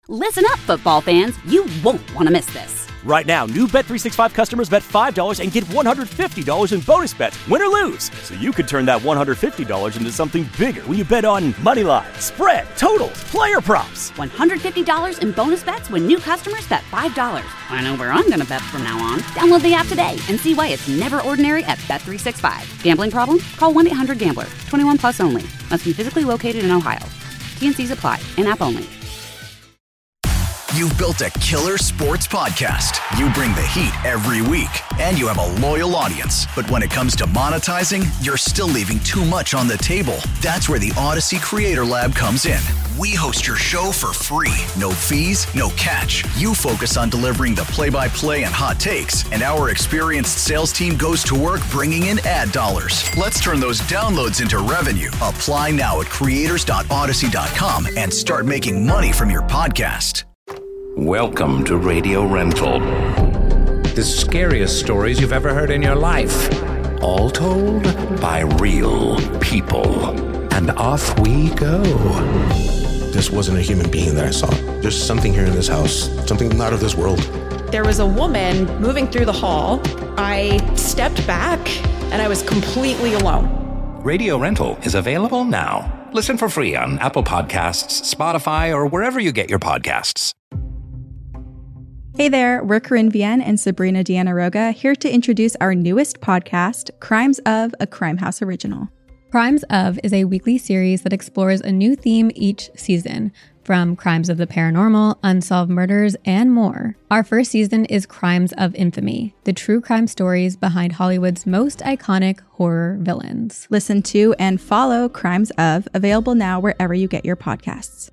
Listen up, football fans. You won't want to miss this. Right now, new Bet365 customers bet $5 and get $150 in bonus bets, win or lose. So you could turn that $150 into something bigger when you bet on money line, spread, totals, player props. $150 in bonus bets when new customers bet $5. I know where I'm going to bet from now on. Download the app today and see why it's never ordinary at Bet365. Gambling problem? Call 1-800-GAMBLER. 21 plus only. Must be physically located in Ohio. T&Cs apply. In-app only. You've built a killer sports podcast. You bring the heat every week, and you have a loyal audience. But when it comes to monetizing, you're still leaving too much on the table. That's where the Odyssey Creator Lab comes in. We host your show for free. No fees, no catch. You focus on delivering the play-by-play and hot takes, and our experienced sales team goes to work bringing in ad dollars. Let's turn those downloads into revenue. Apply now at creators.odyssey.com and start making money from your podcast. Welcome to Radio Rental. The scariest stories you've ever heard in your life. All told by real people. And off we go. This wasn't a human being that I saw. There's something here in this house. Something not of this world. There was a woman moving through the hall. I stepped back and I was completely alone. Radio Rental is available now. Listen for free on Apple Podcasts, Spotify, or wherever you get your podcasts. Hey there, we're Corinne Vienne and Sabrina Diana-Roga here to introduce our newest podcast, Crimes of, a Crime House original. Crimes of is a weekly series that explores a new theme each season, from crimes of the paranormal, unsolved murders, and more. Our first season is Crimes of Infamy, the true crime stories behind Hollywood's most iconic horror villains. Listen to and follow Crimes of, available now wherever you get your podcasts.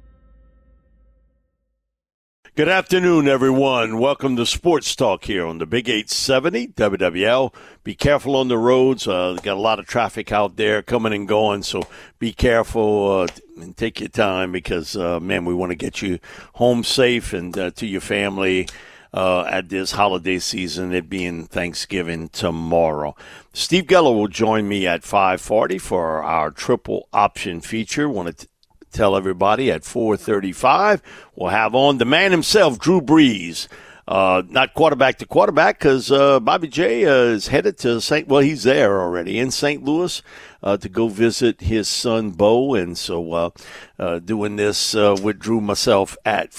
Good afternoon, everyone. Welcome to Sports Talk here on the Big 870 WWL. Be careful on the roads. Got a lot of traffic out there coming and going, so be careful and take your time because, man, we want to get you home safe and to your family at this holiday season, it being Thanksgiving tomorrow. Steve Geller will join me at 5:40 for our triple option feature. Want to tell everybody at 4:35 we'll have on the man himself, Drew Brees. Not quarterback to quarterback because Bobby J is headed to he's there already in St. Louis to go visit his son Bo, and so doing this with Drew myself at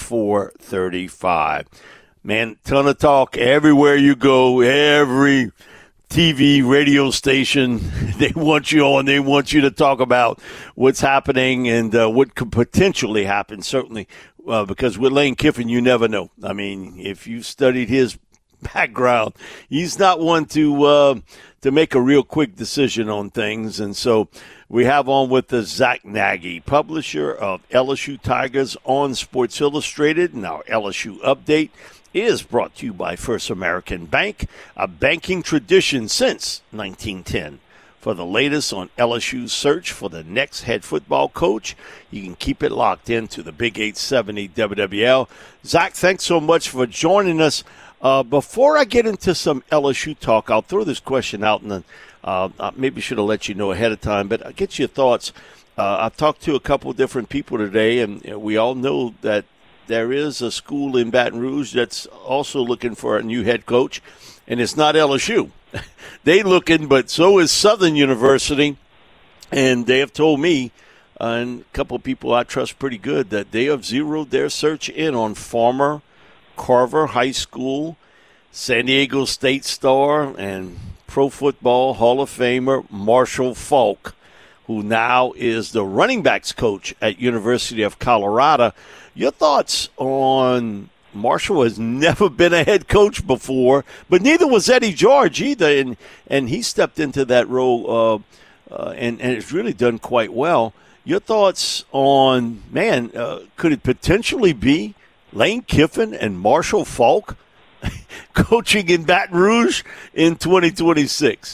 4:35. Man, ton of talk everywhere you go, every TV, radio station, they want you on. They want you to talk about what's happening and what could potentially happen, certainly, because with Lane Kiffin, you never know. I mean, if you studied his background, he's not one to make a real quick decision on things. And so we have on with us Zach Nagy, publisher of LSU Tigers on Sports Illustrated, and our LSU Update is brought to you by First American Bank, a banking tradition since 1910. For the latest on LSU's search for the next head football coach, you can keep it locked into the Big 870 WWL. Zach, thanks so much for joining us. Before I get into some LSU talk, I'll throw this question out, and then maybe should have let you know ahead of time, but I'll get your thoughts. I've talked to a couple different people today, and we all know that there is a school in Baton Rouge that's also looking for a new head coach, and it's not LSU. They looking, but so is Southern University, and they have told me, and a couple of people I trust pretty good, that they have zeroed their search in on former Carver High School, San Diego State star, and Pro Football Hall of Famer Marshall Faulk, who now is the running backs coach at University of Colorado. Your thoughts on Marshall? Has never been a head coach before, but neither was Eddie George either, and he stepped into that role and it's really done quite well. Your thoughts on, could it potentially be Lane Kiffin and Marshall Faulk coaching in Baton Rouge in 2026?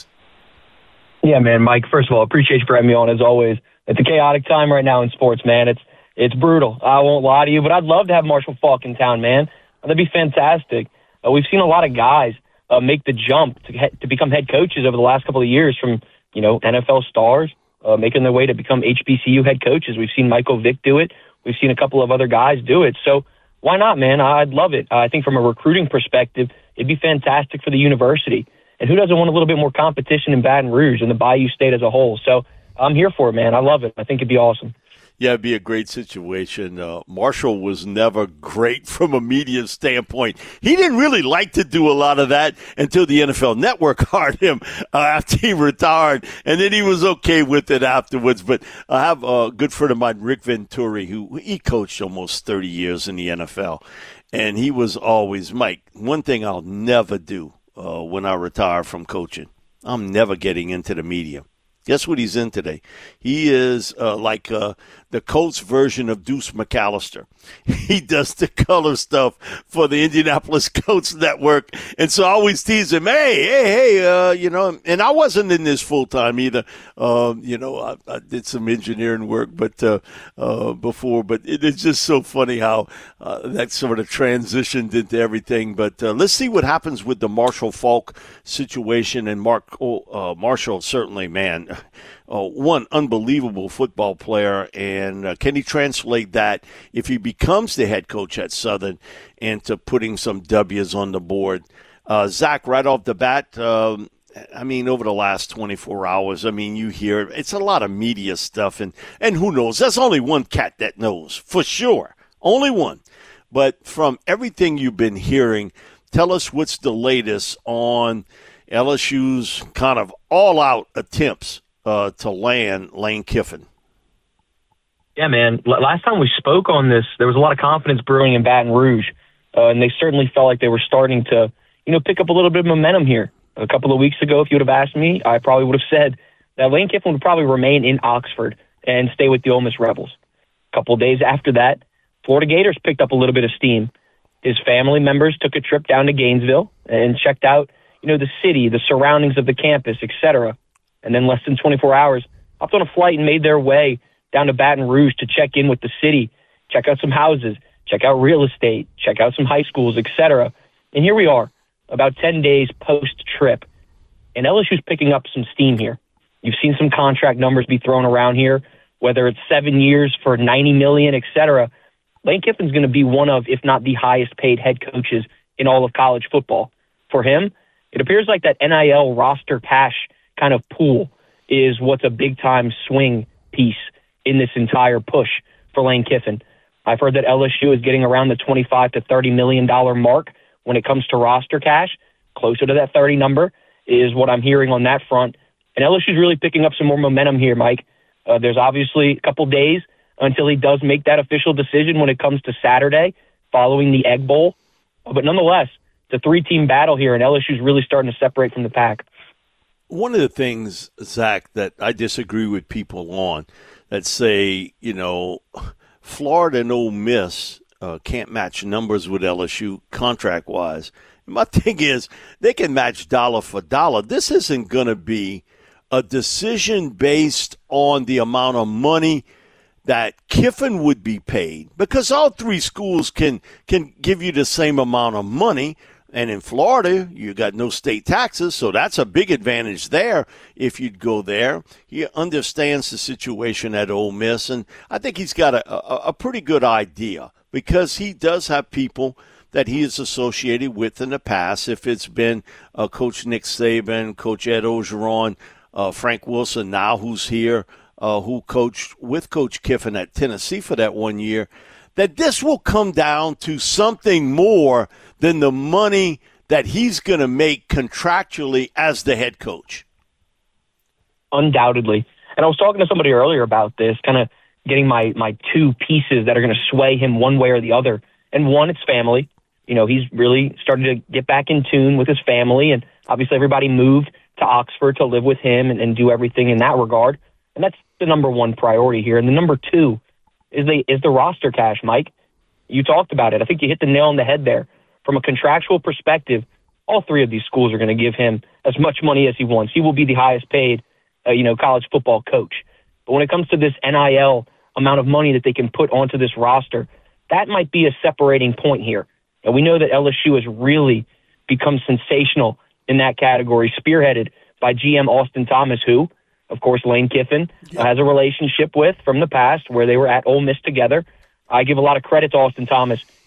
Yeah, man, Mike, first of all, appreciate you for having me on as always. It's a chaotic time right now in sports, man. It's brutal. I won't lie to you, but I'd love to have Marshall Faulk in town, man. That'd be fantastic. We've seen a lot of guys make the jump to become head coaches over the last couple of years from, NFL stars making their way to become HBCU head coaches. We've seen Michael Vick do it. We've seen a couple of other guys do it. So why not, man? I'd love it. I think from a recruiting perspective, it'd be fantastic for the university. And who doesn't want a little bit more competition in Baton Rouge and the Bayou State as a whole? So I'm here for it, man. I love it. I think it'd be awesome. Yeah, it'd be a great situation. Marshall was never great from a media standpoint. He didn't really like to do a lot of that until the NFL Network hired him after he retired, and then he was okay with it afterwards. But I have a good friend of mine, Rick Venturi, who he coached almost 30 years in the NFL, and he was always, Mike, one thing I'll never do when I retire from coaching, I'm never getting into the media. Guess what he's in today? He is like the Colts version of Deuce McAllister. He does the color stuff for the Indianapolis Colts Network. And so I always tease him, hey, you know, and I wasn't in this full time either. You know, I did some engineering work before, but it's just so funny how that sort of transitioned into everything. But let's see what happens with the Marshall Faulk situation. And Marshall, certainly, man, one unbelievable football player, and can he translate that if he becomes the head coach at Southern into putting some W's on the board? Zach, right off the bat, I mean, over the last 24 hours, I mean, you hear it's a lot of media stuff, and who knows? There's only one cat that knows, for sure. Only one. But from everything you've been hearing, tell us what's the latest on LSU's kind of all-out attempts to land Lane Kiffin. Yeah, man. Last time we spoke on this, there was a lot of confidence brewing in Baton Rouge, and they certainly felt like they were starting to, pick up a little bit of momentum here. A couple of weeks ago, if you would have asked me, I probably would have said that Lane Kiffin would probably remain in Oxford and stay with the Ole Miss Rebels. A couple of days after that, Florida Gators picked up a little bit of steam. His family members took a trip down to Gainesville and checked out, the city, the surroundings of the campus, etc. And then less than 24 hours, hopped on a flight and made their way down to Baton Rouge to check in with the city, check out some houses, check out real estate, check out some high schools, etc. And here we are, about 10 days post-trip, and LSU's picking up some steam here. You've seen some contract numbers be thrown around here, whether it's 7 years for $90 million, etc. Lane Kiffin's going to be one of, if not the highest-paid head coaches in all of college football. For him, it appears like that NIL roster cash kind of pool is what's a big-time swing piece in this entire push for Lane Kiffin. I've heard that LSU is getting around the $25 to $30 million mark when it comes to roster cash. Closer to that 30 number is what I'm hearing on that front. And LSU's really picking up some more momentum here, Mike. There's obviously a couple days until he does make that official decision when it comes to Saturday following the Egg Bowl. But nonetheless, it's a three-team battle here, and LSU's really starting to separate from the pack. One of the things, Zach, that I disagree with people on that say, Florida and Ole Miss can't match numbers with LSU contract-wise. My thing is, they can match dollar for dollar. This isn't going to be a decision based on the amount of money that Kiffin would be paid, because all three schools can give you the same amount of money. And in Florida, you got no state taxes, so that's a big advantage there if you'd go there. He understands the situation at Ole Miss, and I think he's got a pretty good idea, because he does have people that he is associated with in the past. If it's been Coach Nick Saban, Coach Ed Orgeron, Frank Wilson now who's here, who coached with Coach Kiffin at Tennessee for that 1 year, that this will come down to something more than the money that he's going to make contractually as the head coach. Undoubtedly. And I was talking to somebody earlier about this, kind of getting my two pieces that are going to sway him one way or the other. And one, it's family. He's really started to get back in tune with his family, and obviously everybody moved to Oxford to live with him and do everything in that regard. And that's the number one priority here. And the number two is the roster cash, Mike. You talked about it. I think you hit the nail on the head there. From a contractual perspective, all three of these schools are going to give him as much money as he wants. He will be the highest paid, college football coach. But when it comes to this NIL amount of money that they can put onto this roster, that might be a separating point here. And we know that LSU has really become sensational in that category, spearheaded by GM Austin Thomas, who, of course, Lane Kiffin has a relationship with from the past where they were at Ole Miss together. I give a lot of credit to Austin Thomas.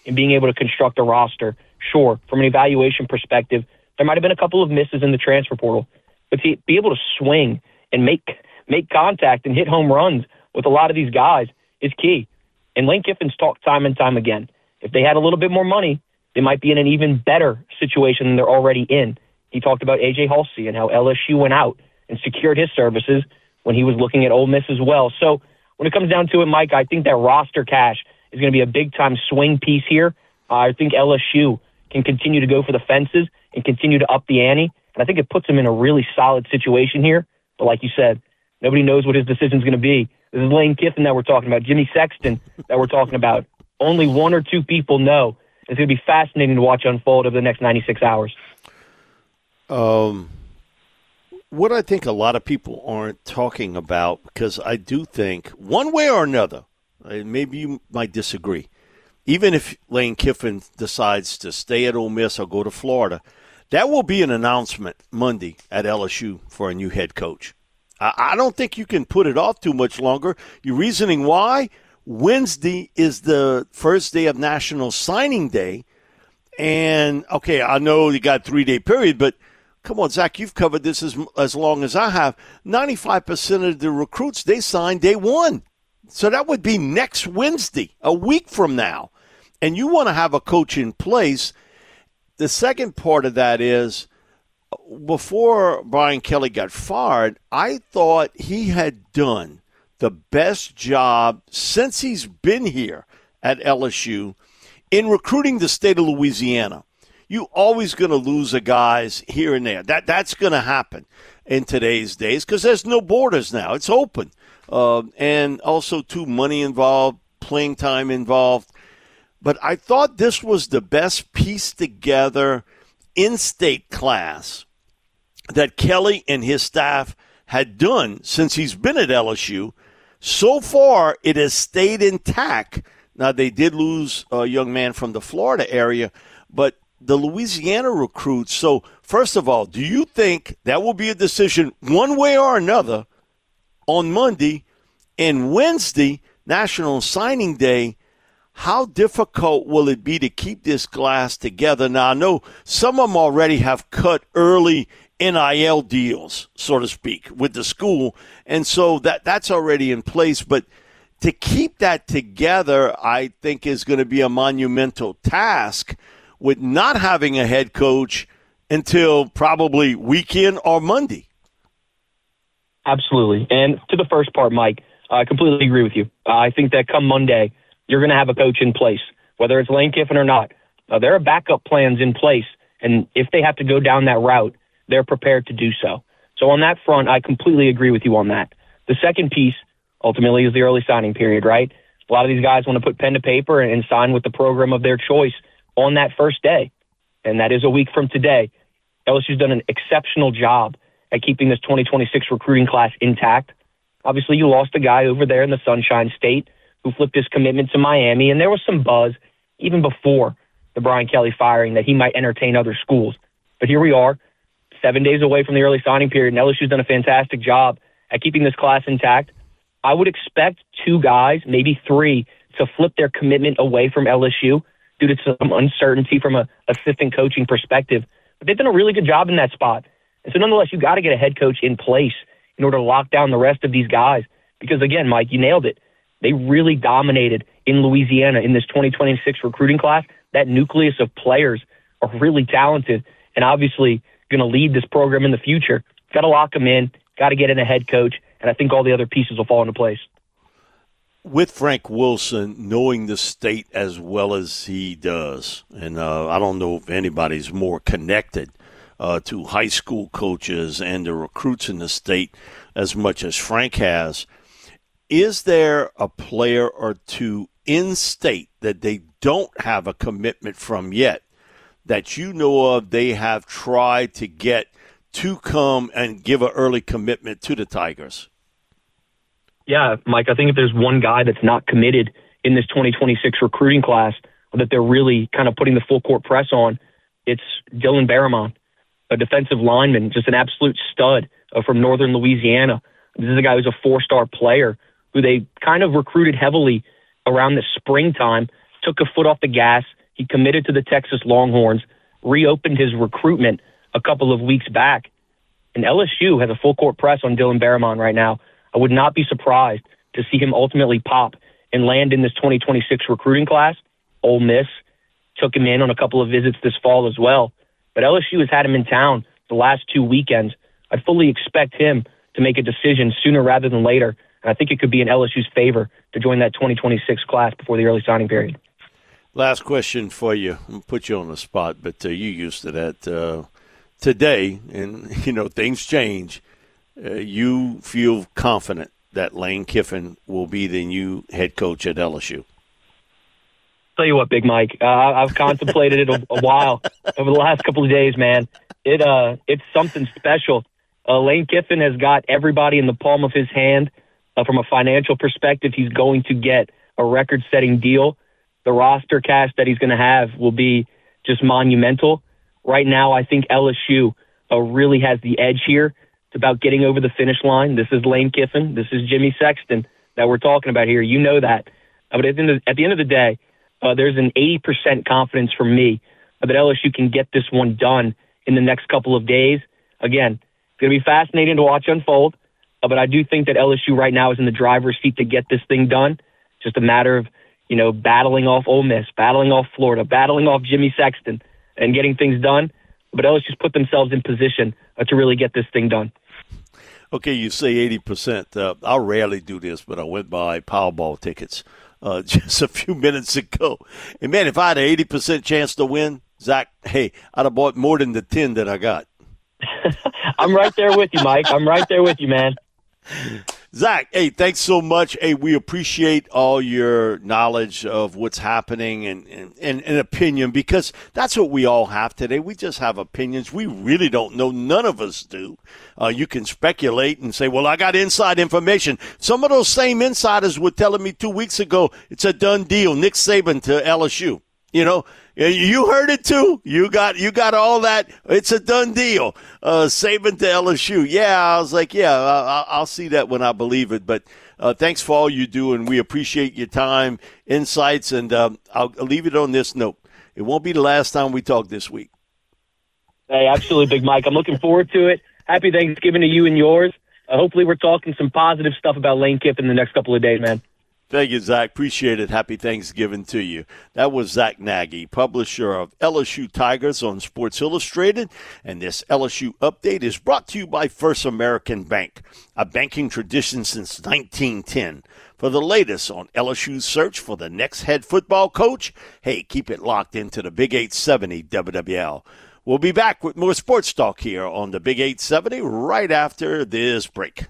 in being able to construct a roster. Sure, from an evaluation perspective, there might have been a couple of misses in the transfer portal, but to be able to swing and make contact and hit home runs with a lot of these guys is key. And Lane Kiffin's talked time and time again. If they had a little bit more money, they might be in an even better situation than they're already in. He talked about A.J. Halsey and how LSU went out and secured his services when he was looking at Ole Miss as well. So when it comes down to it, Mike, I think that roster cash is going to be a big-time swing piece here. I think LSU can continue to go for the fences and continue to up the ante. And I think it puts him in a really solid situation here. But like you said, nobody knows what his decision is going to be. This is Lane Kiffin that we're talking about, Jimmy Sexton that we're talking about. Only one or two people know. It's going to be fascinating to watch unfold over the next 96 hours. What I think a lot of people aren't talking about, because I do think one way or another, maybe you might disagree, even if Lane Kiffin decides to stay at Ole Miss or go to Florida, that will be an announcement Monday at LSU for a new head coach. I don't think you can put it off too much longer. Your reasoning why? Wednesday is the first day of National Signing Day. And, okay, I know you got a 3-day period, but come on, Zach, you've covered this as long as I have. 95% of the recruits, they sign day one. So that would be next Wednesday, a week from now. And you want to have a coach in place. The second part of that is, before Brian Kelly got fired, I thought he had done the best job since he's been here at LSU in recruiting the state of Louisiana. You always going to lose a guys here and there. That's going to happen in today's days because there's no borders now. It's open. And also, too, money involved, playing time involved. But I thought this was the best pieced together in-state class that Kelly and his staff had done since he's been at LSU. So far, it has stayed intact. Now, they did lose a young man from the Florida area, but the Louisiana recruits. So, first of all, do you think that will be a decision one way or another on Monday? And Wednesday, National Signing Day, how difficult will it be to keep this class together? Now, I know some of them already have cut early NIL deals, so to speak, with the school, and so that's already in place. But to keep that together, I think, is going to be a monumental task with not having a head coach until probably weekend or Monday. Absolutely. And to the first part, Mike, I completely agree with you. I think that come Monday, you're going to have a coach in place, whether it's Lane Kiffin or not. There are backup plans in place, and if they have to go down that route, they're prepared to do so. So on that front, I completely agree with you on that. The second piece, ultimately, is the early signing period, right? A lot of these guys want to put pen to paper and sign with the program of their choice on that first day, and that is a week from today. LSU's done an exceptional job at keeping this 2026 recruiting class intact. Obviously, you lost a guy over there in the Sunshine State who flipped his commitment to Miami, and there was some buzz even before the Brian Kelly firing that he might entertain other schools. But here we are, 7 days away from the early signing period, and LSU's done a fantastic job at keeping this class intact. I would expect 2 guys, maybe 3, to flip their commitment away from LSU due to some uncertainty from an assistant coaching perspective. But they've done a really good job in that spot. And so nonetheless, you got to get a head coach in place in order to lock down the rest of these guys. Because again, Mike, you nailed it. They really dominated in Louisiana in this 2026 recruiting class. That nucleus of players are really talented and obviously going to lead this program in the future. Got to lock them in, got to get in a head coach, and I think all the other pieces will fall into place. With Frank Wilson knowing the state as well as he does, and I don't know if anybody's more connected to high school coaches and the recruits in the state as much as Frank has, is there a player or two in state that they don't have a commitment from yet that you know of they have tried to get to come and give an early commitment to the Tigers? Yeah, Mike, I think if there's one guy that's not committed in this 2026 recruiting class that they're really kind of putting the full court press on, it's Dylan Barramon, a defensive lineman, just an absolute stud from northern Louisiana. This is a guy who's a 4-star player who they kind of recruited heavily around the springtime took a foot off the gas. He committed to the Texas Longhorns, reopened his recruitment a couple of weeks back. And LSU has a full court press on Dylan Barramon right now. I would not be surprised to see him ultimately pop and land in this 2026 recruiting class. Ole Miss took him in on a couple of visits this fall as well. But LSU has had him in town the last 2 weekends. I'd fully expect him to make a decision sooner rather than later. And I think it could be in LSU's favor to join that 2026 class before the early signing period. Last question for you. I'm going to put you on the spot, but you used to that today, and, things change. You feel confident that Lane Kiffin will be the new head coach at LSU? Tell you what, Big Mike, I've contemplated it a while over the last couple of days, man. It's something special. Lane Kiffin has got everybody in the palm of his hand. From a financial perspective, he's going to get a record-setting deal. The roster cast that he's going to have will be just monumental. Right now, I think LSU really has the edge here. It's about getting over the finish line. This is Lane Kiffin. This is Jimmy Sexton that we're talking about here. You know that. But at the end of the day, there's an 80% confidence from me that LSU can get this one done in the next couple of days. Again, it's going to be fascinating to watch unfold, but I do think that LSU right now is in the driver's seat to get this thing done. Just a matter of, battling off Ole Miss, battling off Florida, battling off Jimmy Sexton, and getting things done. But LSU's put themselves in position to really get this thing done. Okay, you say 80%. I rarely do this, but I went by Powerball tickets just a few minutes ago. And, man, if I had an 80% chance to win, Zach, hey, I'd have bought more than the 10 that I got. I'm right there with you, Mike. I'm right there with you, man. Zach, hey, thanks so much. Hey, we appreciate all your knowledge of what's happening and opinion, because that's what we all have today. We just have opinions. We really don't know. None of us do. You can speculate and say, well, I got inside information. Some of those same insiders were telling me 2 weeks ago it's a done deal, Nick Saban to LSU. You heard it too. You got all that. It's a done deal. Saban to LSU. Yeah, I was like, I'll see that when I believe it. But thanks for all you do, and we appreciate your time, insights, and I'll leave it on this note. It won't be the last time we talk this week. Hey, absolutely, Big Mike. I'm looking forward to it. Happy Thanksgiving to you and yours. Hopefully we're talking some positive stuff about Lane Kiffin in the next couple of days, man. Thank you, Zach. Appreciate it. Happy Thanksgiving to you. That was Zach Nagy, publisher of LSU Tigers on Sports Illustrated. And this LSU update is brought to you by First American Bank, a banking tradition since 1910. For the latest on LSU's search for the next head football coach, hey, keep it locked into the Big 870 WWL. We'll be back with more sports talk here on the Big 870 right after this break.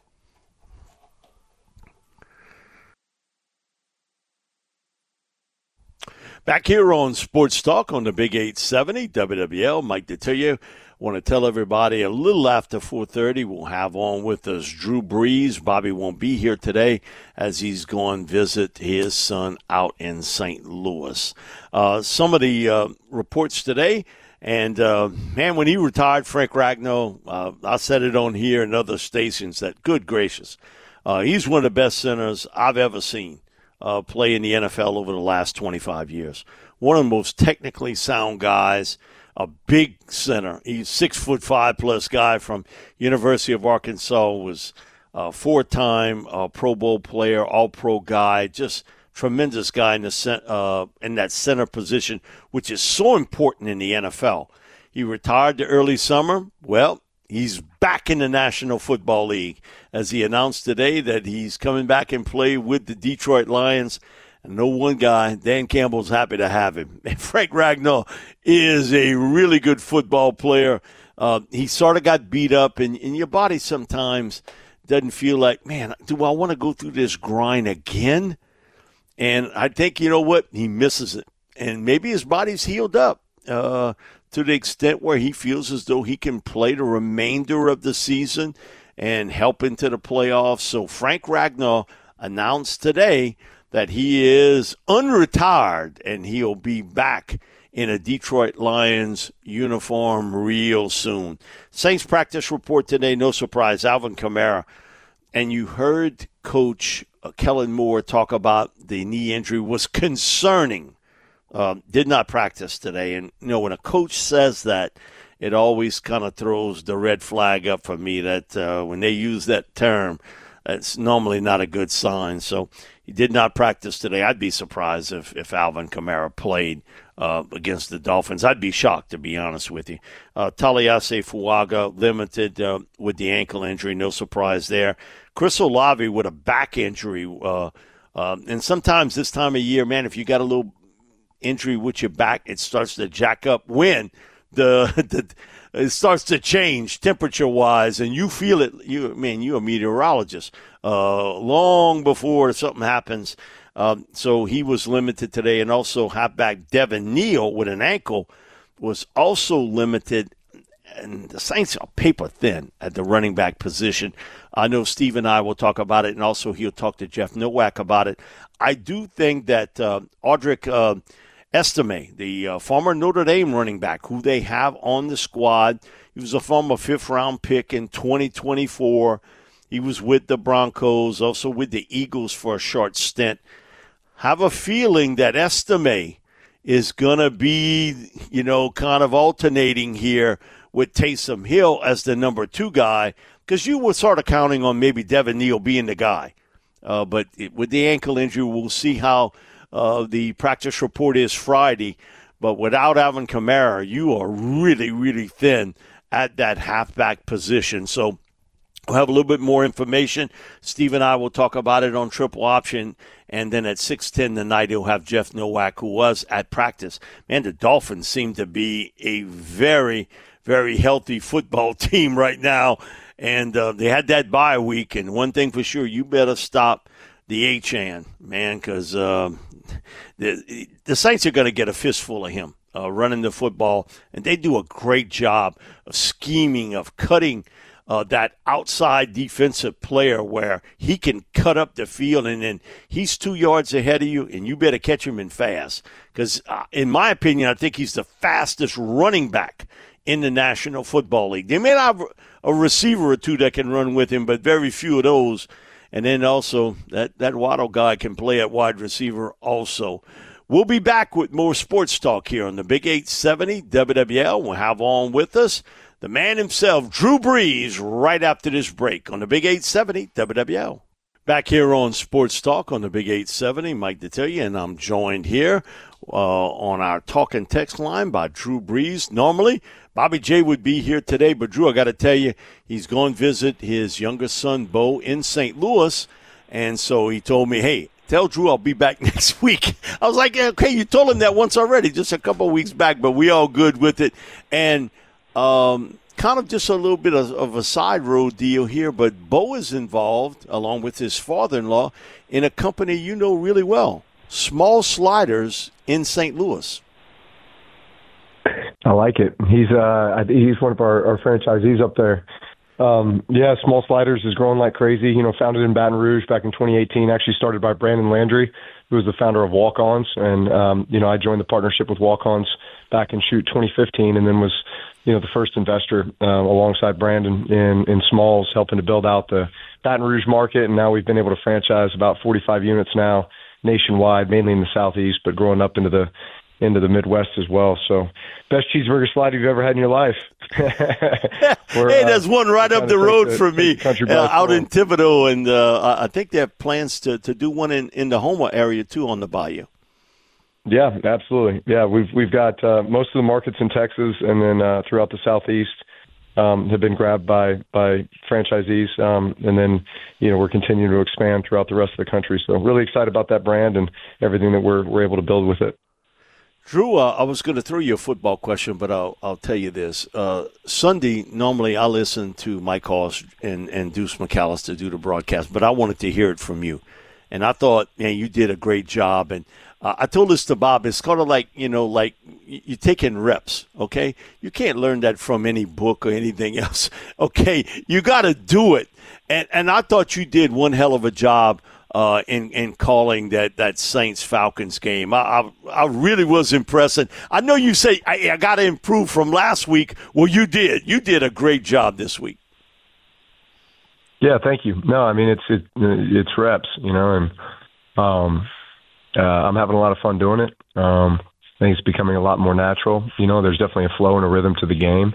Back here on Sports Talk on the Big 870 WWL, Mike Detillier. Want to tell everybody a little after 4:30 we'll have on with us Drew Brees. Bobby won't be here today as he's going to visit his son out in St. Louis. Some of the reports today, and man, when he retired, Frank Ragnow, I said it on here and other stations that, good gracious, he's one of the best centers I've ever seen play in the NFL over the last 25 years. One of the most technically sound guys, a big center. He's 6'5" plus guy from University of Arkansas, was a four-time Pro Bowl player, all-pro guy, just tremendous guy in that center position, which is so important in the NFL. He retired the early summer. Well, he's back in the National Football League, as he announced today that he's coming back and play with the Detroit Lions. And no one guy, Dan Campbell's happy to have him. And Frank Ragnow is a really good football player. He sort of got beat up, and your body sometimes doesn't feel like, man, do I want to go through this grind again? And I think, you know what, he misses it. And maybe his body's healed up to the extent where he feels as though he can play the remainder of the season and help into the playoffs. So Frank Ragnow announced today that he is unretired and he'll be back in a Detroit Lions uniform real soon. Saints practice report today, no surprise, Alvin Kamara. And you heard Coach Kellen Moore talk about the knee injury was concerning. Did not practice today. And, when a coach says that, it always kind of throws the red flag up for me that when they use that term, it's normally not a good sign. So he did not practice today. I'd be surprised if Alvin Kamara played against the Dolphins. I'd be shocked, to be honest with you. Taliese Fuaga limited with the ankle injury. No surprise there. Chris Olave with a back injury. And sometimes this time of year, man, if you got a little injury with your back, it starts to jack up when it starts to change temperature-wise, and you feel it. You're a meteorologist. Long before something happens, so he was limited today, and also halfback Devin Neal with an ankle was also limited. And the Saints are paper thin at the running back position. I know Steve and I will talk about it, and also he'll talk to Jeff Nowak about it. I do think that Audric Estime, the former Notre Dame running back who they have on the squad, he was a former fifth-round pick in 2024. He was with the Broncos, also with the Eagles for a short stint. Have a feeling that Estime is going to be, kind of alternating here with Taysom Hill as the number 2 guy, because you were sort of counting on maybe Devin Neal being the guy. But with the ankle injury, we'll see how the practice report is Friday. But without Alvin Kamara, you are really, really thin at that halfback position. So we'll have a little bit more information. Steve and I will talk about it on Triple Option. And then at 6:10 tonight, he'll have Jeff Nowak, who was at practice. Man, the Dolphins seem to be a very, very healthy football team right now. And they had that bye week. And one thing for sure, you better stop the Achane, man, because the Saints are going to get a fistful of him running the football. And they do a great job of scheming, of cutting that outside defensive player where he can cut up the field, and then he's 2 yards ahead of you, and you better catch him in fast. Because in my opinion, I think he's the fastest running back in the National Football League. They may not have a receiver or two that can run with him, but very few of those. And then also that Waddle guy can play at wide receiver also. We'll be back with more sports talk here on the Big 870 WWL. We'll have on with us the man himself, Drew Brees, right after this break on the Big 870 WWL. Back here on Sports Talk on the Big 870, Mike Detillier, and I'm joined here on our talk and text line by Drew Brees. Normally, Bobby J would be here today, but Drew, I got to tell you, he's going to visit his youngest son, Bo, in St. Louis, and so he told me, hey, tell Drew I'll be back next week. I was like, okay, you told him that once already, just a couple of weeks back, but we all good with it. And kind of just a little bit of a side road deal here, but Bo is involved, along with his father-in-law, in a company you know really well, Small Sliders in St. Louis. I like it. He's one of our franchisees up there. Small Sliders is growing like crazy. Founded in Baton Rouge back in 2018, actually started by Brandon Landry, who was the founder of Walk-Ons. And, I joined the partnership with Walk-Ons back in 2015, and then was, the first investor alongside Brandon in Smalls, helping to build out the Baton Rouge market. And now we've been able to franchise about 45 units now nationwide, mainly in the Southeast, but growing up into the Midwest as well. So best cheeseburger slider you've ever had in your life. Hey, there's one right up the road from me out in Thibodaux, and I think they have plans to do one in the Houma area too on the bayou. Yeah, absolutely. Yeah, we've got most of the markets in Texas, and then throughout the Southeast have been grabbed by franchisees, and then we're continuing to expand throughout the rest of the country. So really excited about that brand and everything that we're able to build with it. Drew, I was going to throw you a football question, but I'll tell you this. Sunday, normally I listen to Mike Hoss and Deuce McAllister do the broadcast, but I wanted to hear it from you. And I thought, man, you did a great job. And I told this to Bob. It's kind of like, like you're taking reps, okay? You can't learn that from any book or anything else, okay? You got to do it. And I thought you did one hell of a job in calling that Saints-Falcons game. I really was impressed. And I know you say, I got to improve from last week. Well, you did. You did a great job this week. Yeah, thank you. No, I mean, it's reps, and I'm having a lot of fun doing it. I think it's becoming a lot more natural. There's definitely a flow and a rhythm to the game.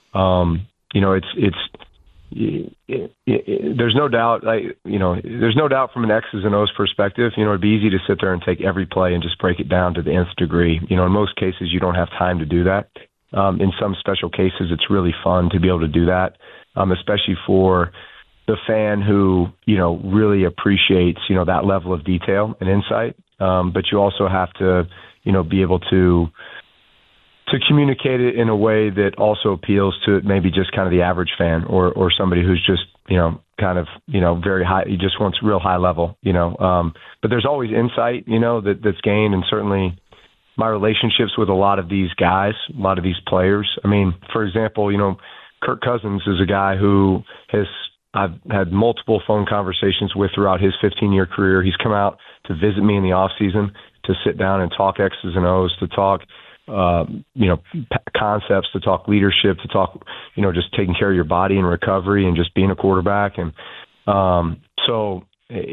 There's no doubt, there's no doubt from an X's and O's perspective. It'd be easy to sit there and take every play and just break it down to the nth degree. In most cases, you don't have time to do that. In some special cases, it's really fun to be able to do that, especially for the fan who, really appreciates, that level of detail and insight. But you also have to, be able to communicate it in a way that also appeals to maybe just kind of the average fan or somebody who's just, very high. He just wants real high level, but there's always insight, that's gained. And certainly my relationships with a lot of these guys, a lot of these players. I mean, for example, Kirk Cousins is a guy who I've had multiple phone conversations with throughout his 15-year career. He's come out to visit me in the off season to sit down and talk X's and O's, to talk concepts, to talk leadership, to talk, just taking care of your body and recovery and just being a quarterback. And so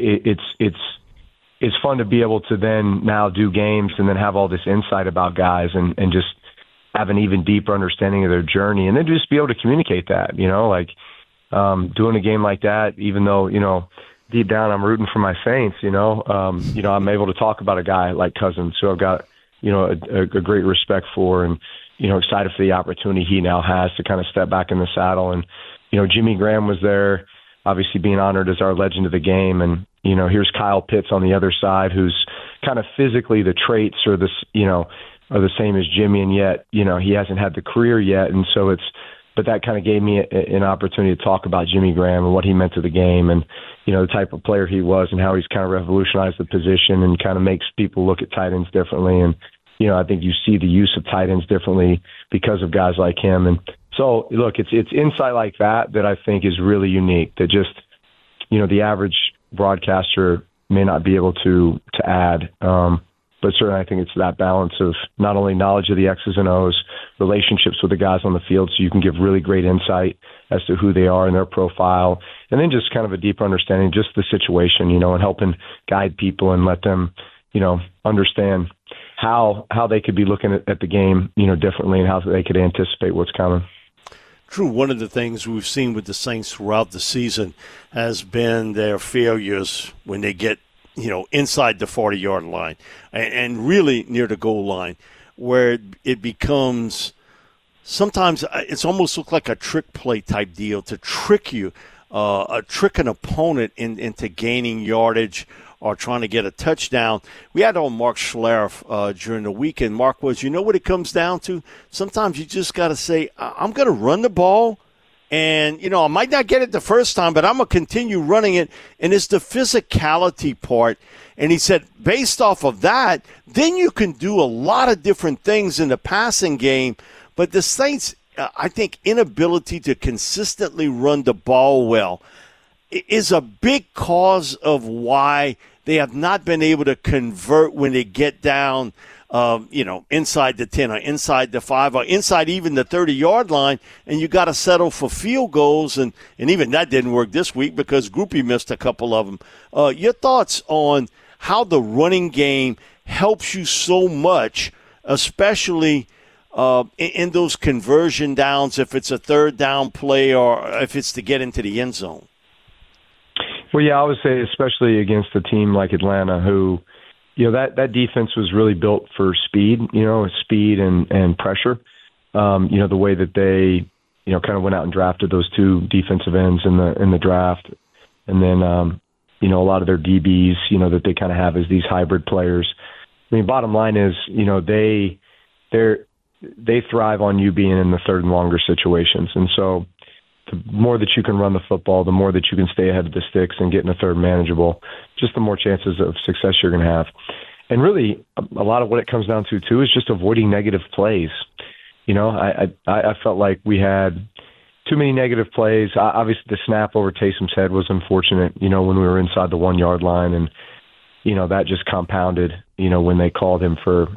it's fun to be able to then now do games and then have all this insight about guys and just have an even deeper understanding of their journey, and then just be able to communicate that, doing a game like that, even though, deep down I'm rooting for my Saints, I'm able to talk about a guy like Cousins, who I've got, a great respect for, and, excited for the opportunity he now has to kind of step back in the saddle. And, Jimmy Graham was there, obviously being honored as our legend of the game. And, here's Kyle Pitts on the other side, who's kind of physically the traits are the same as Jimmy, and yet, he hasn't had the career yet. And so but that kind of gave me an opportunity to talk about Jimmy Graham and what he meant to the game, and, the type of player he was and how he's kind of revolutionized the position and kind of makes people look at tight ends differently. And, I think you see the use of tight ends differently because of guys like him. And so, look, it's insight like that I think is really unique, that just, the average broadcaster may not be able to add. But certainly I think it's that balance of not only knowledge of the X's and O's, relationships with the guys on the field, so you can give really great insight as to who they are and their profile, and then just kind of a deeper understanding, just the situation, and helping guide people and let them, understand how they could be looking at the game, differently, and how they could anticipate what's coming. True. One of the things we've seen with the Saints throughout the season has been their failures when they get, inside the 40-yard line and really near the goal line, where it becomes sometimes it's almost look like a trick play type deal to trick you, trick an opponent into gaining yardage or trying to get a touchdown. We had on Mark Schlereth during the weekend. Mark was, what it comes down to? Sometimes you just got to say, I'm going to run the ball. And, I might not get it the first time, but I'm going to continue running it. And it's the physicality part. And he said, based off of that, then you can do a lot of different things in the passing game. But the Saints, I think, inability to consistently run the ball well is a big cause of why they have not been able to convert when they get down inside the 10 or inside the 5 or inside even the 30-yard line, and you got to settle for field goals. And even that didn't work this week because Groupie missed a couple of them. Your thoughts on how the running game helps you so much, especially in those conversion downs, if it's a third down play or if it's to get into the end zone? Well, yeah, I would say especially against a team like Atlanta who – that defense was really built for speed, speed and pressure. The way that they, kind of went out and drafted those two defensive ends in the draft. And then, a lot of their DBs, that they kind of have as these hybrid players. I mean, bottom line is, they thrive on you being in the third and longer situations. And so the more that you can run the football, the more that you can stay ahead of the sticks and get in a third manageable, just the more chances of success you're going to have. And really, a lot of what it comes down to, too, is just avoiding negative plays. I felt like we had too many negative plays. Obviously, the snap over Taysom's head was unfortunate, when we were inside the 1-yard line. And, that just compounded, when they called him for,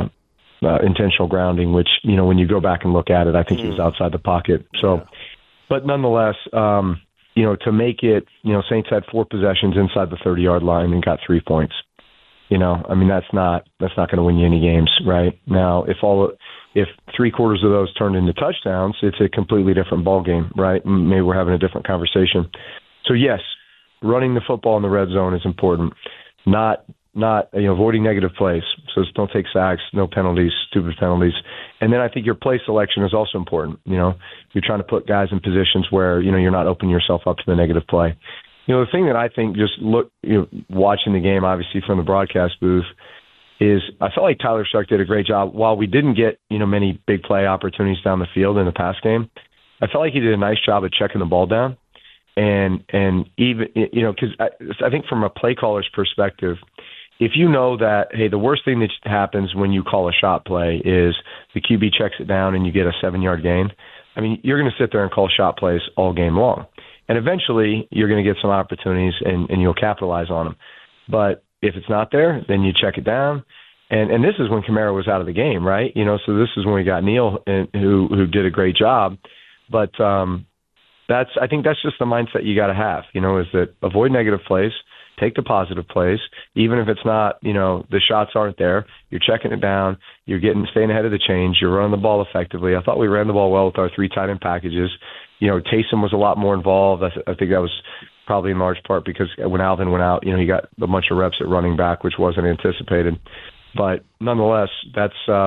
intentional grounding, which, when you go back and look at it, I think he was outside the pocket. So, But nonetheless, to make it, Saints had 4 possessions inside the 30-yard line and got 3 points. That's not going to win you any games, right? Now, if 3/4 of those turned into touchdowns, it's a completely different ball game, right? Maybe we're having a different conversation. So yes, running the football in the red zone is important. Not avoiding negative plays. So don't take sacks, no penalties, stupid penalties. And then I think your play selection is also important. You're trying to put guys in positions where, you're not opening yourself up to the negative play. The thing that I think watching the game, obviously from the broadcast booth, is I felt like Tyler Shough did a great job. While we didn't get, many big play opportunities down the field in the pass game, I felt like he did a nice job of checking the ball down. And even, because I think from a play caller's perspective, if you know that, hey, the worst thing that happens when you call a shot play is the QB checks it down and you get a 7-yard gain, you're going to sit there and call shot plays all game long. And eventually you're going to get some opportunities and you'll capitalize on them. But if it's not there, then you check it down. And this is when Kamara was out of the game, right? So this is when we got Neal, who did a great job. But I think that's just the mindset you got to have, is that avoid negative plays, take the positive plays, even if it's not, the shots aren't there. You're checking it down. You're staying ahead of the chains. You're running the ball effectively. I thought we ran the ball well with our 3 tight end packages. Taysom was a lot more involved. I think that was probably in large part because when Alvin went out, he got a bunch of reps at running back, which wasn't anticipated. But nonetheless, that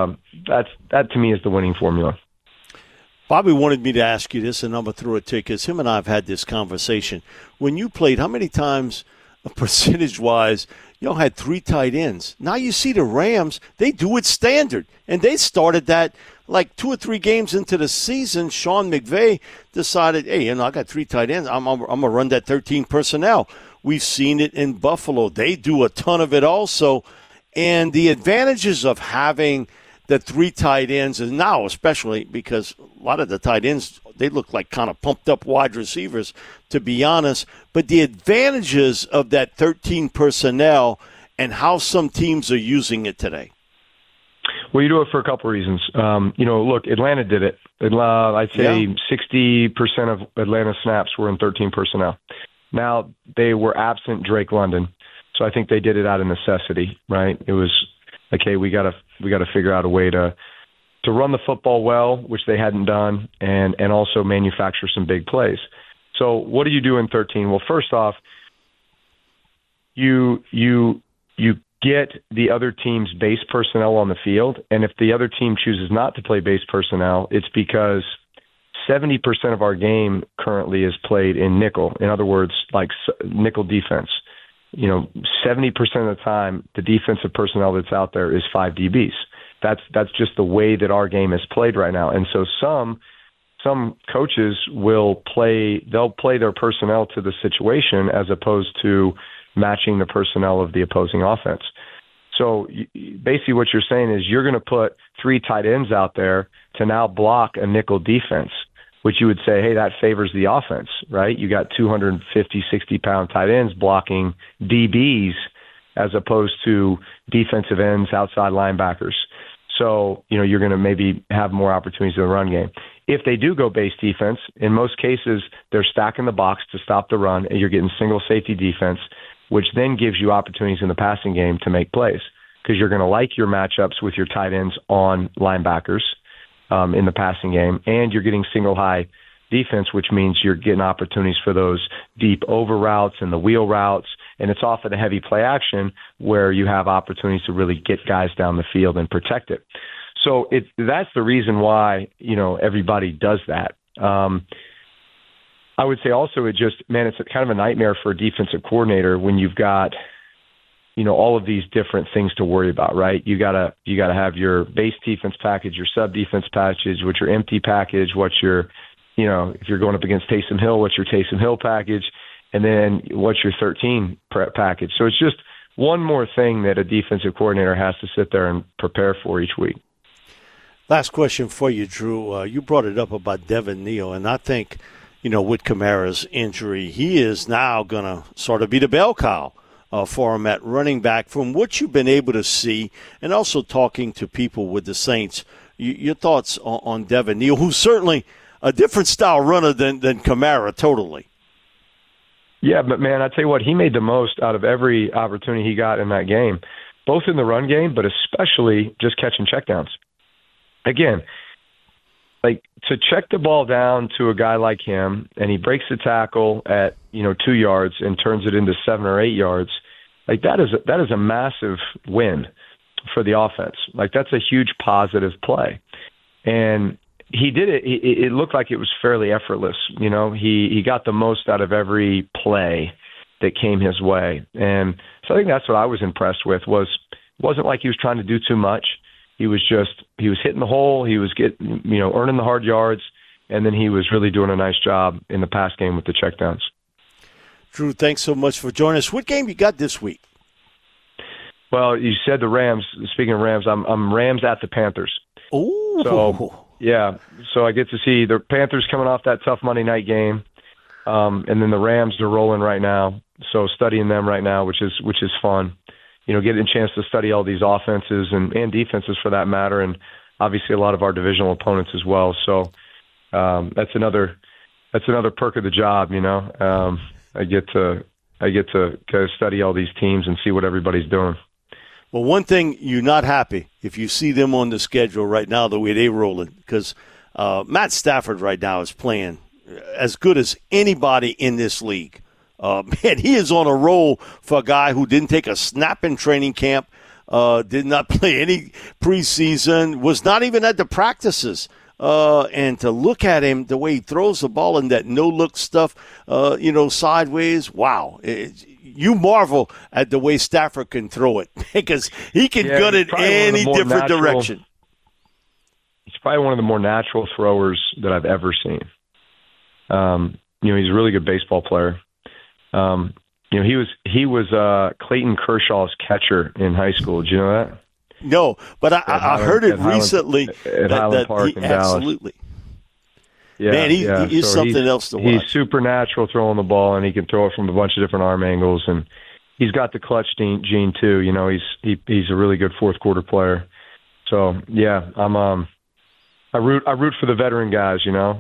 to me is the winning formula. Bobby wanted me to ask you this, and I'm going to throw it to you because him and I have had this conversation. When you played, how many times, percentage-wise, y'all had 3 tight ends? Now you see the Rams, they do it standard, and they started that like 2 or 3 games into the season. Sean McVay decided, hey, I got 3 tight ends. I'm going to run that 13 personnel. We've seen it in Buffalo. They do a ton of it also. And the advantages of having the 3 tight ends, and now especially because a lot of the tight ends, they look like kind of pumped up wide receivers, to be honest. But the advantages of that 13 personnel and how some teams are using it today. Well, you do it for a couple of reasons. Look, Atlanta did it. I'd say 60% of Atlanta snaps were in 13 personnel. Now, they were absent Drake London, so I think they did it out of necessity, right? It was like, hey, we got to figure out a way to run the football well, which they hadn't done, and also manufacture some big plays. So what do you do in 13? Well, first off, you get the other team's base personnel on the field, and if the other team chooses not to play base personnel, it's because 70% of our game currently is played in nickel. In other words, like nickel defense. 70% of the time, the defensive personnel that's out there is 5 DBs. That's just the way that our game is played right now. And so some coaches they'll play their personnel to the situation as opposed to matching the personnel of the opposing offense. So basically what you're saying is you're going to put 3 tight ends out there to now block a nickel defense, which you would say, hey, that favors the offense, right? You got 250, 60-pound tight ends blocking DBs as opposed to defensive ends, outside linebackers. So, you're going to maybe have more opportunities in the run game. If they do go base defense, in most cases, they're stacking the box to stop the run, and you're getting single safety defense, which then gives you opportunities in the passing game to make plays because you're going to like your matchups with your tight ends on linebackers in the passing game, and you're getting single high defense, which means you're getting opportunities for those deep over routes and the wheel routes, and it's often a heavy play action where you have opportunities to really get guys down the field and protect it. So that's the reason why, everybody does that. I would say also it's kind of a nightmare for a defensive coordinator when you've got, all of these different things to worry about, right? You gotta have your base defense package, your sub defense package, what's your empty package, what's your, if you're going up against Taysom Hill, what's your Taysom Hill package, and then what's your 13 package. So it's just one more thing that a defensive coordinator has to sit there and prepare for each week. Last question for you, Drew. You brought it up about Devin Neal, and I think, with Kamara's injury, he is now going to sort of be the bell cow for him at running back. From what you've been able to see, and also talking to people with the Saints, your thoughts on Devin Neal, who's certainly a different style runner than Kamara, totally. Yeah, but, man, I tell you what, he made the most out of every opportunity he got in that game, both in the run game, but especially just catching checkdowns. Again, like, to check the ball down to a guy like him, and he breaks the tackle at 2 yards and turns it into 7 or 8 yards, like that is a massive win for the offense. Like, that's a huge positive play. And he did it. It looked like it was fairly effortless. He got the most out of every play that came his way. And so I think that's what I was impressed with. Wasn't like he was trying to do too much. He was hitting the hole. He was earning the hard yards, and then he was really doing a nice job in the pass game with the checkdowns. Drew, thanks so much for joining us. What game you got this week? Well, you said the Rams. Speaking of Rams, I'm Rams at the Panthers. Oh, so yeah. So I get to see the Panthers coming off that tough Monday night game, and then the Rams are rolling right now. So studying them right now, which is fun. Getting a chance to study all these offenses and defenses for that matter, and obviously a lot of our divisional opponents as well. So that's another perk of the job. I get to study all these teams and see what everybody's doing. Well, one thing, you're not happy if you see them on the schedule right now the way they're rolling, because Matt Stafford right now is playing as good as anybody in this league. Man, he is on a roll for a guy who didn't take a snap in training camp, did not play any preseason, was not even at the practices. And to look at him, the way he throws the ball in that no-look stuff, sideways, wow. You marvel at the way Stafford can throw it because he can gut it any different direction. He's probably one of the more natural throwers that I've ever seen. He's a really good baseball player. He was Clayton Kershaw's catcher in high school. Did you know that? No, but I heard it recently at Highland Park in Dallas. Absolutely. Yeah, man, he's something else to watch. He's supernatural throwing the ball, and he can throw it from a bunch of different arm angles, and he's got the clutch gene too. He's a really good fourth quarter player. So yeah, I root for the veteran guys.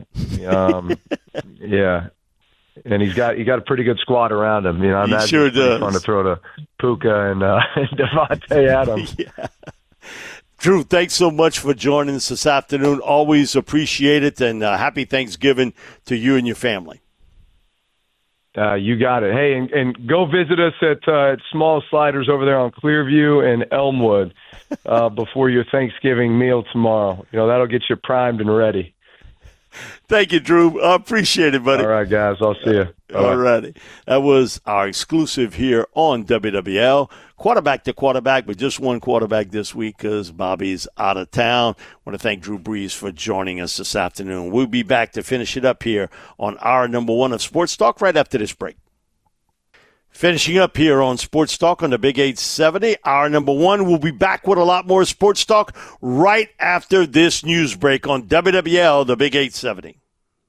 Yeah. And he's got a pretty good squad around him. I imagine sure does. Fun to throw to Puka and Devontae Adams. Yeah. Drew, thanks so much for joining us this afternoon. Always appreciate it, and happy Thanksgiving to you and your family. You got it. Hey, and go visit us at Small Sliders over there on Clearview and Elmwood before your Thanksgiving meal tomorrow. That'll get you primed and ready. Thank you, Drew. I appreciate it, buddy. All right, guys. I'll see you. All righty. That was our exclusive here on WWL. Quarterback to quarterback, but just one quarterback this week because Bobby's out of town. I want to thank Drew Brees for joining us this afternoon. We'll be back to finish it up here on our number one of Sports Talk right after this break. Finishing up here on Sports Talk on the Big 870, our number one. We'll be back with a lot more Sports Talk right after this news break on WWL, the Big 870.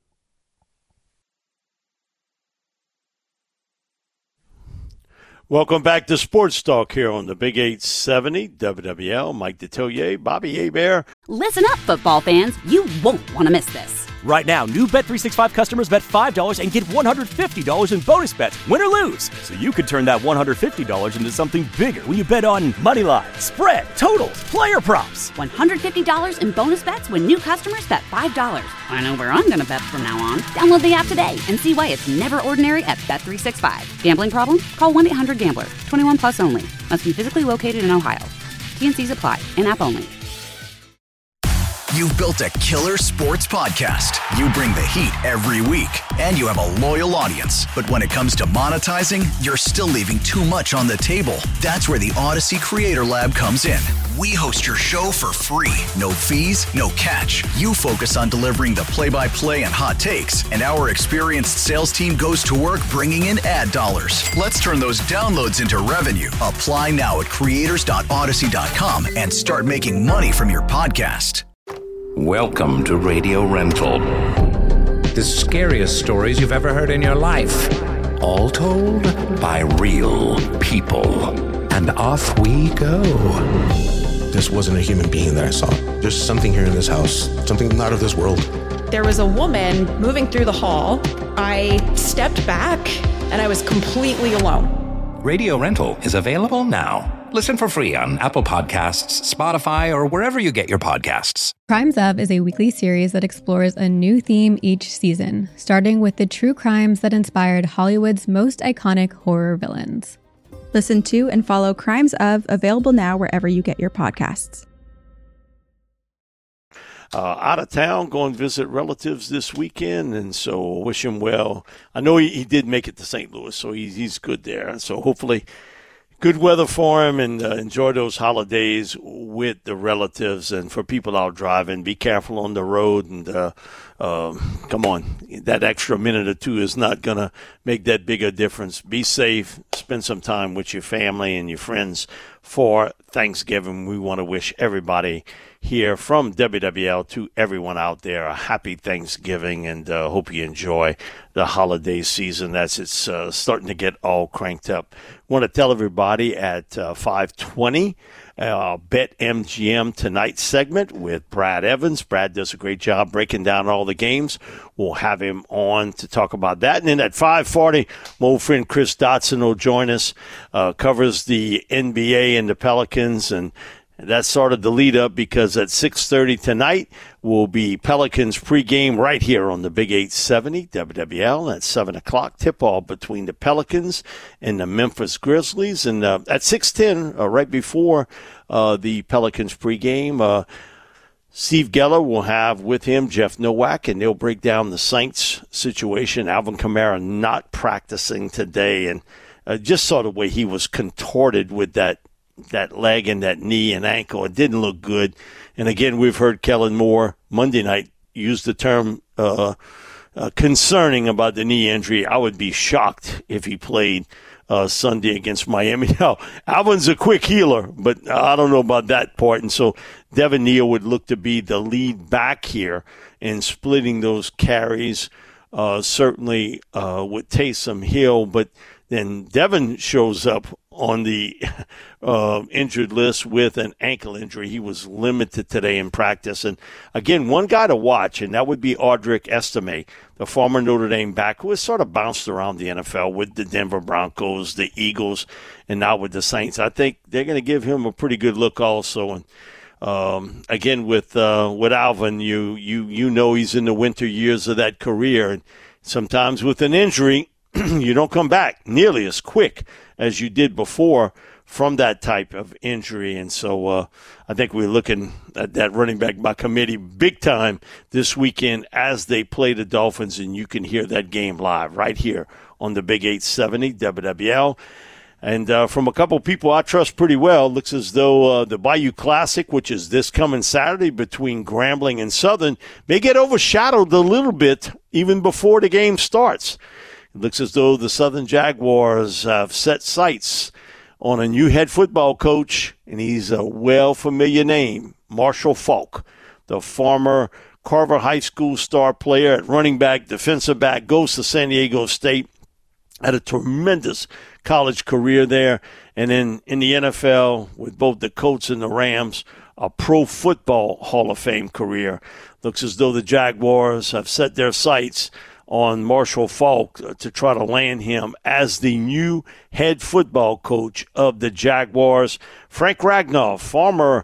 Welcome back to Sports Talk here on the Big 870, WWL. Mike Detillier, Bobby Hebert. Listen up, football fans. You won't want to miss this. Right now, new Bet365 customers bet $5 and get $150 in bonus bets, win or lose. So you could turn that $150 into something bigger when you bet on money line, spread, totals, player props. $150 in bonus bets when new customers bet $5. I know where I'm going to bet from now on. Download the app today and see why it's never ordinary at Bet365. Gambling problem? Call 1-800-GAMBLER. 21 plus only. Must be physically located in Ohio. T&Cs apply. In-app only. You've built a killer sports podcast. You bring the heat every week, and you have a loyal audience. But when it comes to monetizing, you're still leaving too much on the table. That's where the Odyssey Creator Lab comes in. We host your show for free. No fees, no catch. You focus on delivering the play-by-play and hot takes, and our experienced sales team goes to work bringing in ad dollars. Let's turn those downloads into revenue. Apply now at creators.odyssey.com and start making money from your podcast. Welcome to Radio Rental. The scariest stories you've ever heard in your life. All told by real people. And off we go. This wasn't a human being that I saw. There's something here in this house, something not of this world. There was a woman moving through the hall. I stepped back and I was completely alone. Radio Rental is available now. Listen for free on Apple Podcasts, Spotify, or wherever you get your podcasts. Crimes Of is a weekly series that explores a new theme each season, starting with the true crimes that inspired Hollywood's most iconic horror villains. Listen to and follow Crimes Of, available now wherever you get your podcasts. Out of town, going to visit relatives this weekend, and so wish him well. I know he did make it to St. Louis, so he's good there. So hopefully good weather for him, and enjoy those holidays with the relatives. And for people out driving, be careful on the road. And come on, that extra minute or two is not going to make that big a difference. Be safe. Spend some time with your family and your friends for Thanksgiving. We want to wish everybody here from WWL to everyone out there a happy Thanksgiving, and hope you enjoy the holiday season as it's starting to get all cranked up. Want to tell everybody at 5:20, BetMGM Tonight segment with Brad Evans. Brad does a great job breaking down all the games. We'll have him on to talk about that. And then at 5:40, my old friend Chris Dotson will join us, covers the NBA and the Pelicans, and that's sort of the lead up, because at 6:30 tonight will be Pelicans pregame right here on the Big 870 WWL. At 7 o'clock, tip-off between the Pelicans and the Memphis Grizzlies. And at 6:10, right before the Pelicans pregame, Steve Geller will have with him Jeff Nowak, and they'll break down the Saints situation. Alvin Kamara not practicing today, and just saw the way he was contorted with that leg and that knee and ankle. It didn't look good. And again, we've heard Kellen Moore Monday night use the term concerning about the knee injury. I would be shocked if he played Sunday against Miami. Now, Alvin's a quick healer, but I don't know about that part. And so Devin Neal would look to be the lead back here in splitting those carries, certainly with Taysom Hill. But then Devin shows up on the injured list with an ankle injury. He was limited today in practice. And again, one guy to watch, and that would be Audric Estime, the former Notre Dame back who has sort of bounced around the NFL with the Denver Broncos, the Eagles, and now with the Saints. I think they're going to give him a pretty good look also. And again, with Alvin, you know he's in the winter years of that career. And sometimes with an injury, you don't come back nearly as quick as you did before from that type of injury. And so I think we're looking at that running back by committee big time this weekend as they play the Dolphins, and you can hear that game live right here on the Big 870 WWL. And from a couple people I trust pretty well, looks as though the Bayou Classic, which is this coming Saturday between Grambling and Southern, may get overshadowed a little bit even before the game starts. It looks as though the Southern Jaguars have set sights on a new head football coach, and he's a well-familiar name, Marshall Faulk, the former Carver High School star player at running back, defensive back, goes to San Diego State, had a tremendous college career there, and then in the NFL with both the Colts and the Rams, a Pro Football Hall of Fame career. Looks as though the Jaguars have set their sights on Marshall Faulk to try to land him as the new head football coach of the Jaguars. Frank Ragnoff, former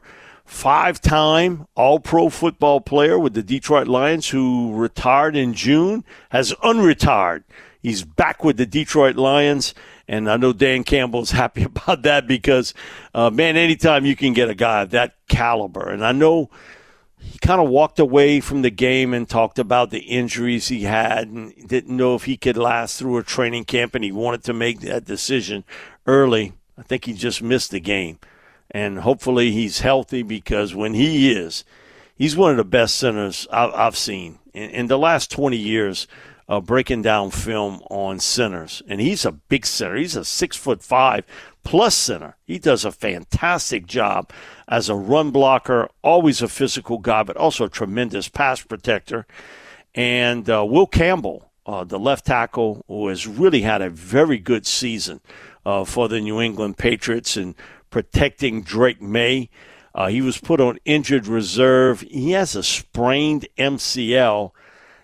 5-time All-Pro football player with the Detroit Lions who retired in June, has unretired. He's back with the Detroit Lions, and I know Dan Campbell's happy about that because, man, anytime you can get a guy of that caliber, and I know he kind of walked away from the game and talked about the injuries he had and didn't know if he could last through a training camp, and he wanted to make that decision early. I think he just missed the game. And hopefully he's healthy, because when he is, he's one of the best centers I've seen in the last 20 years breaking down film on centers. And he's a big center. He's a 6'5" plus center. He does a fantastic job as a run blocker, always a physical guy, but also a tremendous pass protector. And Will Campbell, the left tackle, who has really had a very good season for the New England Patriots and protecting Drake May. He was put on injured reserve. He has a sprained MCL.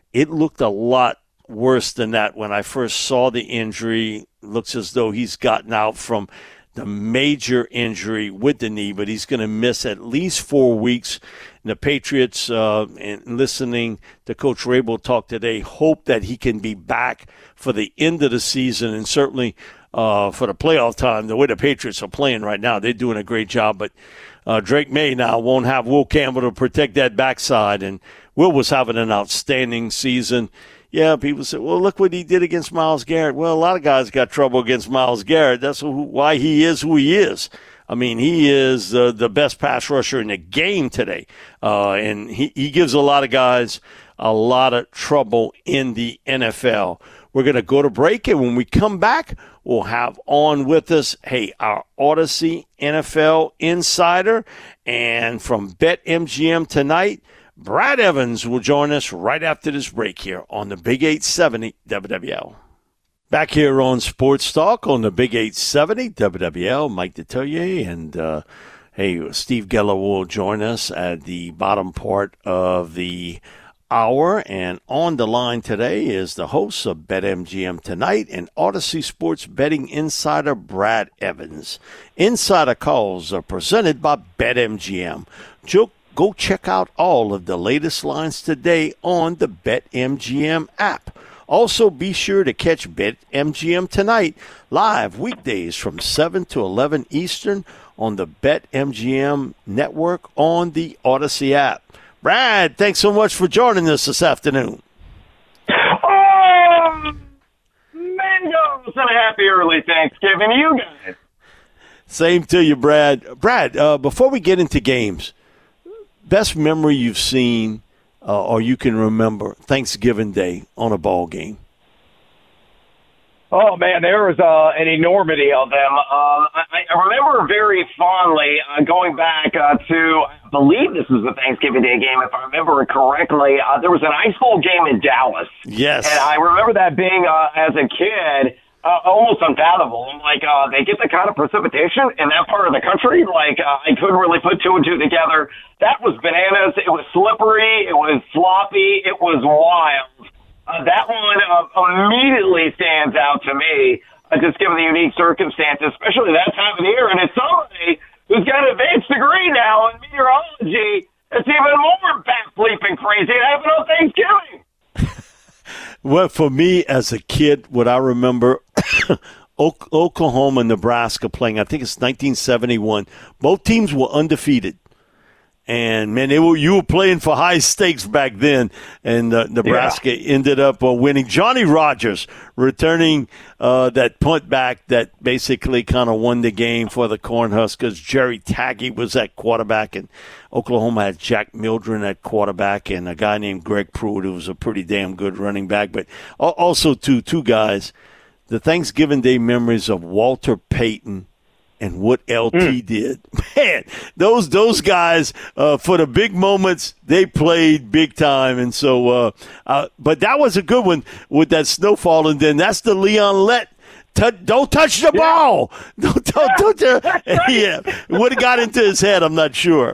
it looked a lot worse than that when I first saw the injury. It looks as though he's gotten out from the major injury with the knee, but he's going to miss at least 4 weeks. And the Patriots, and listening to Coach Rabel talk today, hope that he can be back for the end of the season and certainly for the playoff time. The way the Patriots are playing right now, they're doing a great job. But Drake May now won't have Will Campbell to protect that backside, and Will was having an outstanding season. Yeah, people say, well, look what he did against Myles Garrett. Well, a lot of guys got trouble against Myles Garrett. That's why he is who he is. I mean, he is the best pass rusher in the game today. And he gives a lot of guys a lot of trouble in the NFL. We're going to go to break, and when we come back, we'll have on with us, our Odyssey NFL Insider. And from BetMGM tonight, Brad Evans will join us right after this break here on the Big 870 WWL. Back here on Sports Talk on the Big 870 WWL, Mike Detillier, and Steve Geller will join us at the bottom part of the hour. And on the line today is the host of BetMGM Tonight and Odyssey Sports Betting Insider Brad Evans. Insider calls are presented by BetMGM. Go check out all of the latest lines today on the BetMGM app. Also, be sure to catch BetMGM Tonight live weekdays from 7 to 11 Eastern on the BetMGM network on the Odyssey app. Brad, thanks so much for joining us this afternoon. Oh, mangoes and a happy early Thanksgiving to you guys. Same to you, Brad. Brad, before we get into games, best memory you've seen or you can remember Thanksgiving Day on a ball game? Oh, man, there was an enormity of them. I remember very fondly going back to, I believe this was the Thanksgiving Day game, if I remember it correctly. There was an ice bowl game in Dallas. Yes. And I remember that being, as a kid, almost unfathomable. Like, they get the kind of precipitation in that part of the country. Like, I couldn't really put two and two together. That was bananas. It was slippery. It was sloppy. It was wild. That one immediately stands out to me, just given the unique circumstances, especially that time of the year. And it's somebody who's got an advanced degree now in meteorology. It's even more backflipping crazy. It happened on Thanksgiving. Well, for me as a kid, what I remember, Oklahoma and Nebraska playing, I think it's 1971. Both teams were undefeated. And, man, you were playing for high stakes back then, and Nebraska ended up winning. Johnny Rogers returning that punt back that basically kind of won the game for the Cornhuskers. Jerry Taggy was at quarterback, and Oklahoma had Jack Mildren at quarterback and a guy named Greg Pruitt, who was a pretty damn good running back. But also, two guys, the Thanksgiving Day memories of Walter Payton and what LT did. Man, those guys, for the big moments, they played big time. And so, but that was a good one with that snow falling. Then that's the Leon Lett. Don't touch the ball. Don't. Yeah, what got into his head, I'm not sure.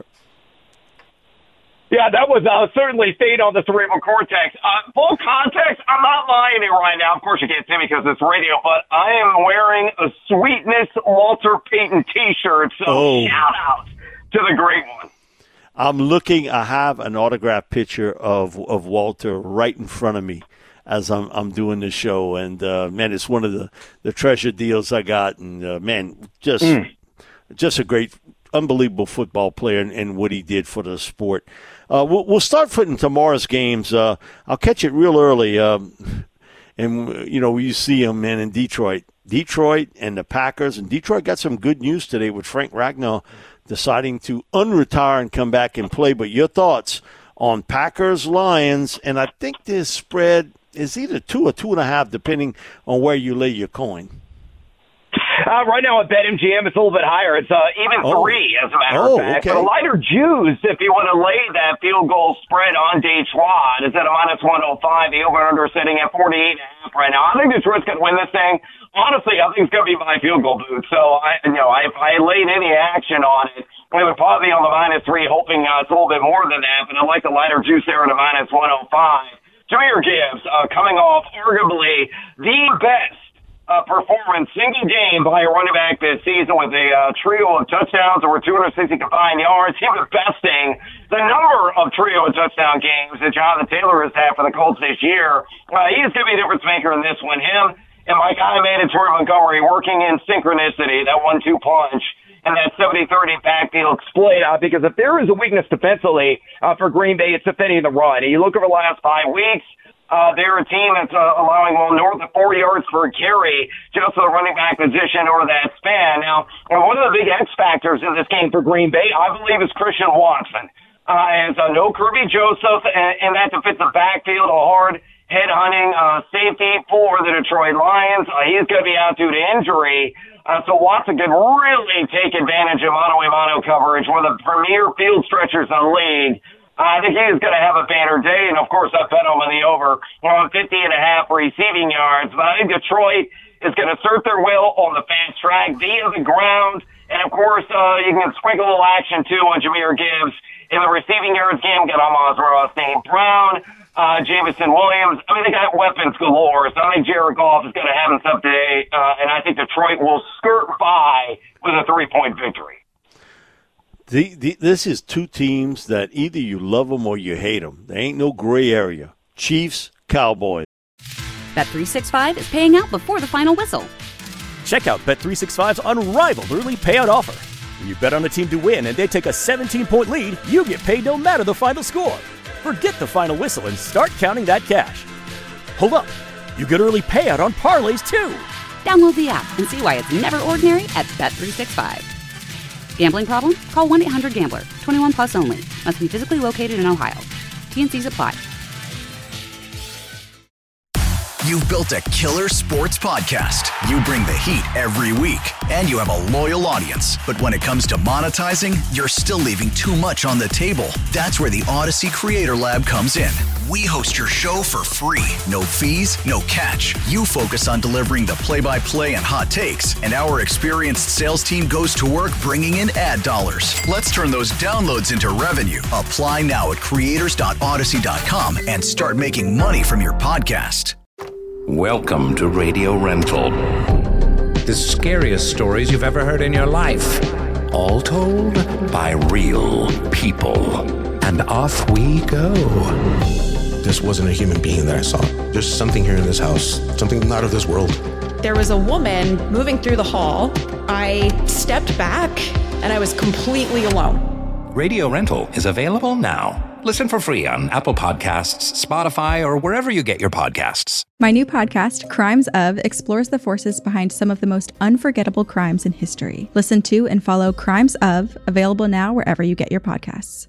Yeah, that was certainly stayed on the cerebral cortex. Full context, I'm not lying here right now. Of course, you can't see me because it's radio, but I am wearing a Sweetness Walter Payton T-shirt, so shout out to the great one. I'm looking. I have an autographed picture of Walter right in front of me as I'm doing the show, and man, it's one of the treasure deals I got, and man, just a great, unbelievable football player and what he did for the sport. We'll start footing tomorrow's games. I'll catch it real early. And, you see them, man, in Detroit. Detroit and the Packers. And Detroit got some good news today with Frank Ragnow deciding to unretire and come back and play. But your thoughts on Packers-Lions, and I think this spread is either 2 or 2.5, depending on where you lay your coin. Right now at BetMGM, it's a little bit higher. It's even 3, as a matter of fact. Okay. But a lighter juice, if you want to lay that field goal spread on Detroit, is at a -105. The over-under sitting at 48.5 right now. I think Detroit's going to win this thing. Honestly, I think it's going to be my field goal booth. So, if I laid any action on it, we would probably be on the -3, hoping it's a little bit more than that. But I like the lighter juice there at a -105. Jahmyr Gibbs coming off arguably the best performance single game by a running back this season with a trio of touchdowns, over 260 combined yards. He was besting the number of trio and touchdown games that Jonathan Taylor has had for the Colts this year. He's going to be a difference maker in this one. Him and Mike Hyman and Troy Montgomery working in synchronicity, that 1-2 punch, and that 70-30 backfield split. Because if there is a weakness defensively for Green Bay, it's defending the run. And you look over the last 5 weeks, they're a team that's allowing north of 4 yards per carry just for the running back position over that span. Now, one of the big X factors in this game for Green Bay, I believe, is Christian Watson. As no Kirby Joseph in that defensive backfield, a hard head-hunting safety for the Detroit Lions. He's going to be out due to injury. So Watson can really take advantage of mano-a-mano coverage, one of the premier field stretchers in the league. I think he's going to have a banner day, and of course I bet him on the over 50.5 receiving yards. But I think Detroit is going to assert their will on the fast track via the ground, and of course you can sprinkle a little action too on Jahmyr Gibbs in the receiving yards game. Got Amon-Ra St. Brown, Jameson Williams. I mean, they got weapons galore. So I think Jared Goff is going to have himself today, and I think Detroit will skirt by with a 3-point victory. This is two teams that either you love them or you hate them. There ain't no gray area. Chiefs, Cowboys. Bet365 is paying out before the final whistle. Check out Bet365's unrivaled early payout offer. When you bet on a team to win and they take a 17-point lead, you get paid no matter the final score. Forget the final whistle and start counting that cash. Hold up. You get early payout on parlays, too. Download the app and see why it's never ordinary at Bet365. Gambling problem? Call 1-800-GAMBLER. 21 plus only. Must be physically located in Ohio. T&Cs apply. You've built a killer sports podcast. You bring the heat every week, and you have a loyal audience. But when it comes to monetizing, you're still leaving too much on the table. That's where the Odyssey Creator Lab comes in. We host your show for free. No fees, no catch. You focus on delivering the play-by-play and hot takes, and our experienced sales team goes to work bringing in ad dollars. Let's turn those downloads into revenue. Apply now at creators.odyssey.com and start making money from your podcast. Welcome to Radio Rental. The scariest stories you've ever heard in your life. All told by real people. And off we go. This wasn't a human being that I saw. There's something here in this house, something not of this world. There was a woman moving through the hall. I stepped back and I was completely alone. Radio Rental is available now. Listen for free on Apple Podcasts, Spotify, or wherever you get your podcasts. My new podcast, Crimes Of, explores the forces behind some of the most unforgettable crimes in history. Listen to and follow Crimes Of, available now wherever you get your podcasts.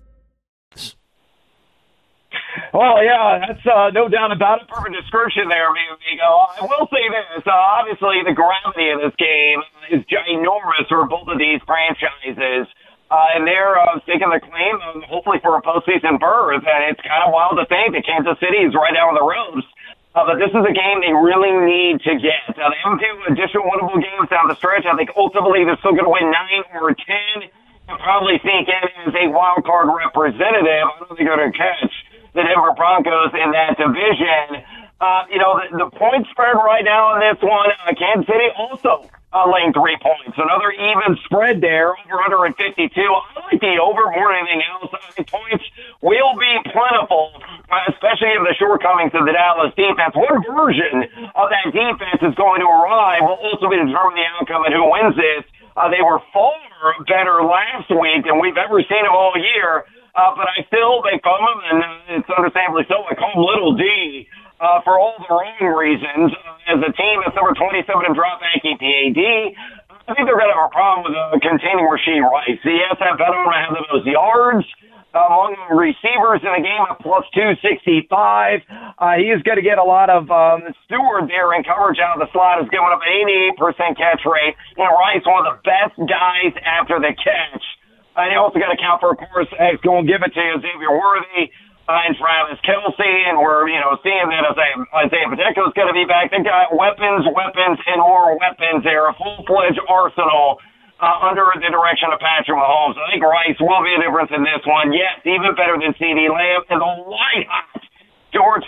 Well, yeah, that's no doubt about it. Perfect description there, Vigo. I will say this. Obviously, the gravity of this game is ginormous for both of these franchises. And they're staking the claim, hopefully, for a postseason berth. And it's kind of wild to think that Kansas City is right down the ropes. But this is a game they really need to get. They haven't played additional winnable games down the stretch. I think ultimately they're still going to win 9 or 10 and probably sneak in as a wild card representative. I don't think they're going to catch the Denver Broncos in that division. The point spread right now in this one, Kansas City also laying 3 points. Another even spread there, over 152. I like the over more than anything else. I think points will be plentiful, especially of the shortcomings of the Dallas defense. What version of that defense is going to arrive will also be determining the outcome and who wins this. They were far better last week than we've ever seen them all year. But I still make fun of them, and it's understandably so. I call them Little D for all the wrong reasons. As a team that's number 27 in dropback EPAD, I think they're going to have a problem with containing Rashee Rice. Yes, I bet I'm going to have the most yards among receivers in the game at plus 265. He is going to get a lot of Stewart there in coverage out of the slot, is giving up an 88% catch rate. And Rice, one of the best guys after the catch. And you also got to count for, of course, going to give it to Xavier Worthy and Travis Kelce, and we're, seeing that Isaiah Pacheco is going to be back. They got weapons, and more weapons there, a full-fledged arsenal under the direction of Patrick Mahomes. I think Rice will be a difference in this one. Yes, even better than CeeDee Lamb, and the white-hot George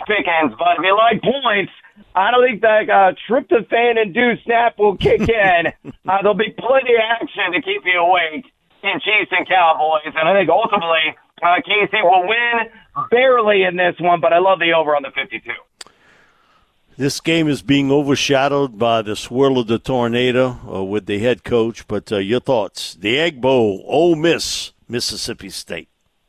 Pickens, but if you like points, I don't think that tryptophan-induced nap will kick in. There'll be plenty of action to keep you awake in Chiefs and Cowboys, and I think ultimately KC will win barely in this one, but I love the over on the 52. This game is being overshadowed by the swirl of the tornado with the head coach, but your thoughts. The Egg Bowl, Ole Miss, Mississippi State.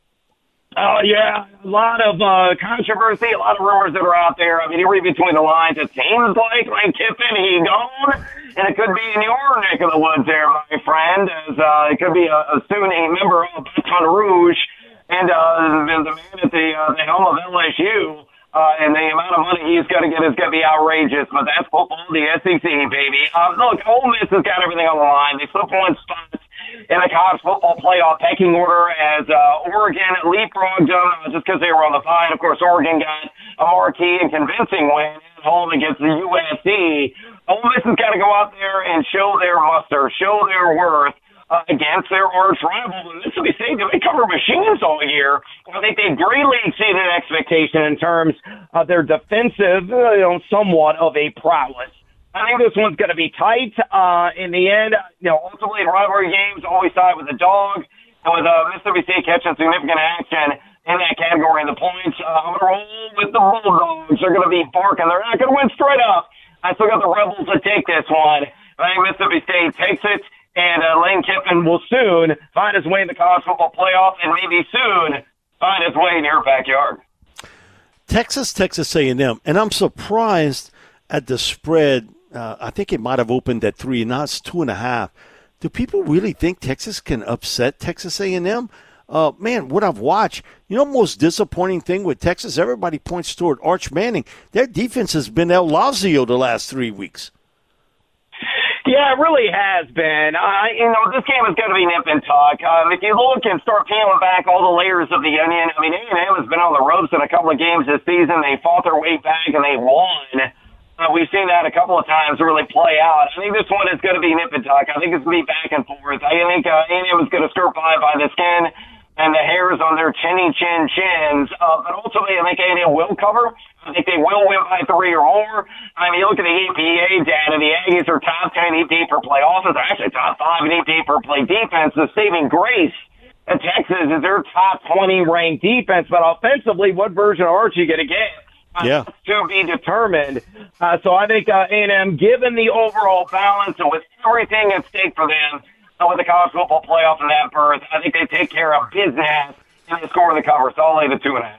Oh, yeah, a lot of controversy, a lot of rumors that are out there. I mean, you read between the lines, it seems like Lane Kiffin, he gone, and it could be in your neck of the woods there, my friend, as it could be soon a member of Baton Rouge, and the man at the helm of LSU. And the amount of money he's going to get is going to be outrageous, but that's football, the SEC, baby. Look, Ole Miss has got everything on the line. They slip one spot in the college football playoff pecking order as Oregon leapfrogged them just because they were on the bye. Of course, Oregon got a marquee and convincing win at home against the USC. Ole Miss has got to go out there and show their muster, show their worth. Against their arch rival, Mississippi State, they cover machines all year. I think they greatly exceeded expectation in terms of their defensive, somewhat of a prowess. I think this one's going to be tight. In the end, ultimately in rivalry games, always side with the dog. And with Mississippi State catching significant action in that category, and the points, I'm going to roll with the Bulldogs. They're going to be barking. They're not going to win straight up. I still got the Rebels to take this one. I think Mississippi State takes it. And Lane Kiffin will soon find his way in the college football playoff and maybe soon find his way in your backyard. Texas A&M, and I'm surprised at the spread. I think it might have opened at 3, now it's 2.5. Do people really think Texas can upset Texas A&M? Man, what I've watched, most disappointing thing with Texas, everybody points toward Arch Manning. Their defense has been El Lazio the last 3 weeks. Yeah, it really has been. This game is going to be nip and tuck. If you look and start peeling back all the layers of the onion, A&M has been on the ropes in a couple of games this season. They fought their way back and they won. We've seen that a couple of times really play out. I think this one is going to be nip and tuck. I think it's going to be back and forth. I think A&M is going to skirt by the skin and the hairs on their chins. But ultimately, I think A&M will cover. I think they will win by 3 or more. You look at the EPA data, the Aggies are top 10 EP per play offense. They're actually top 5 in EP per play defense. The saving grace at Texas is their top 20 ranked defense. But offensively, what version of Arch are you going to get? Yeah. To be determined. So I think A&M, given the overall balance and with everything at stake for them with the college football playoff and that berth, I think they take care of business and they score the cover. So I'll lay the 2.5.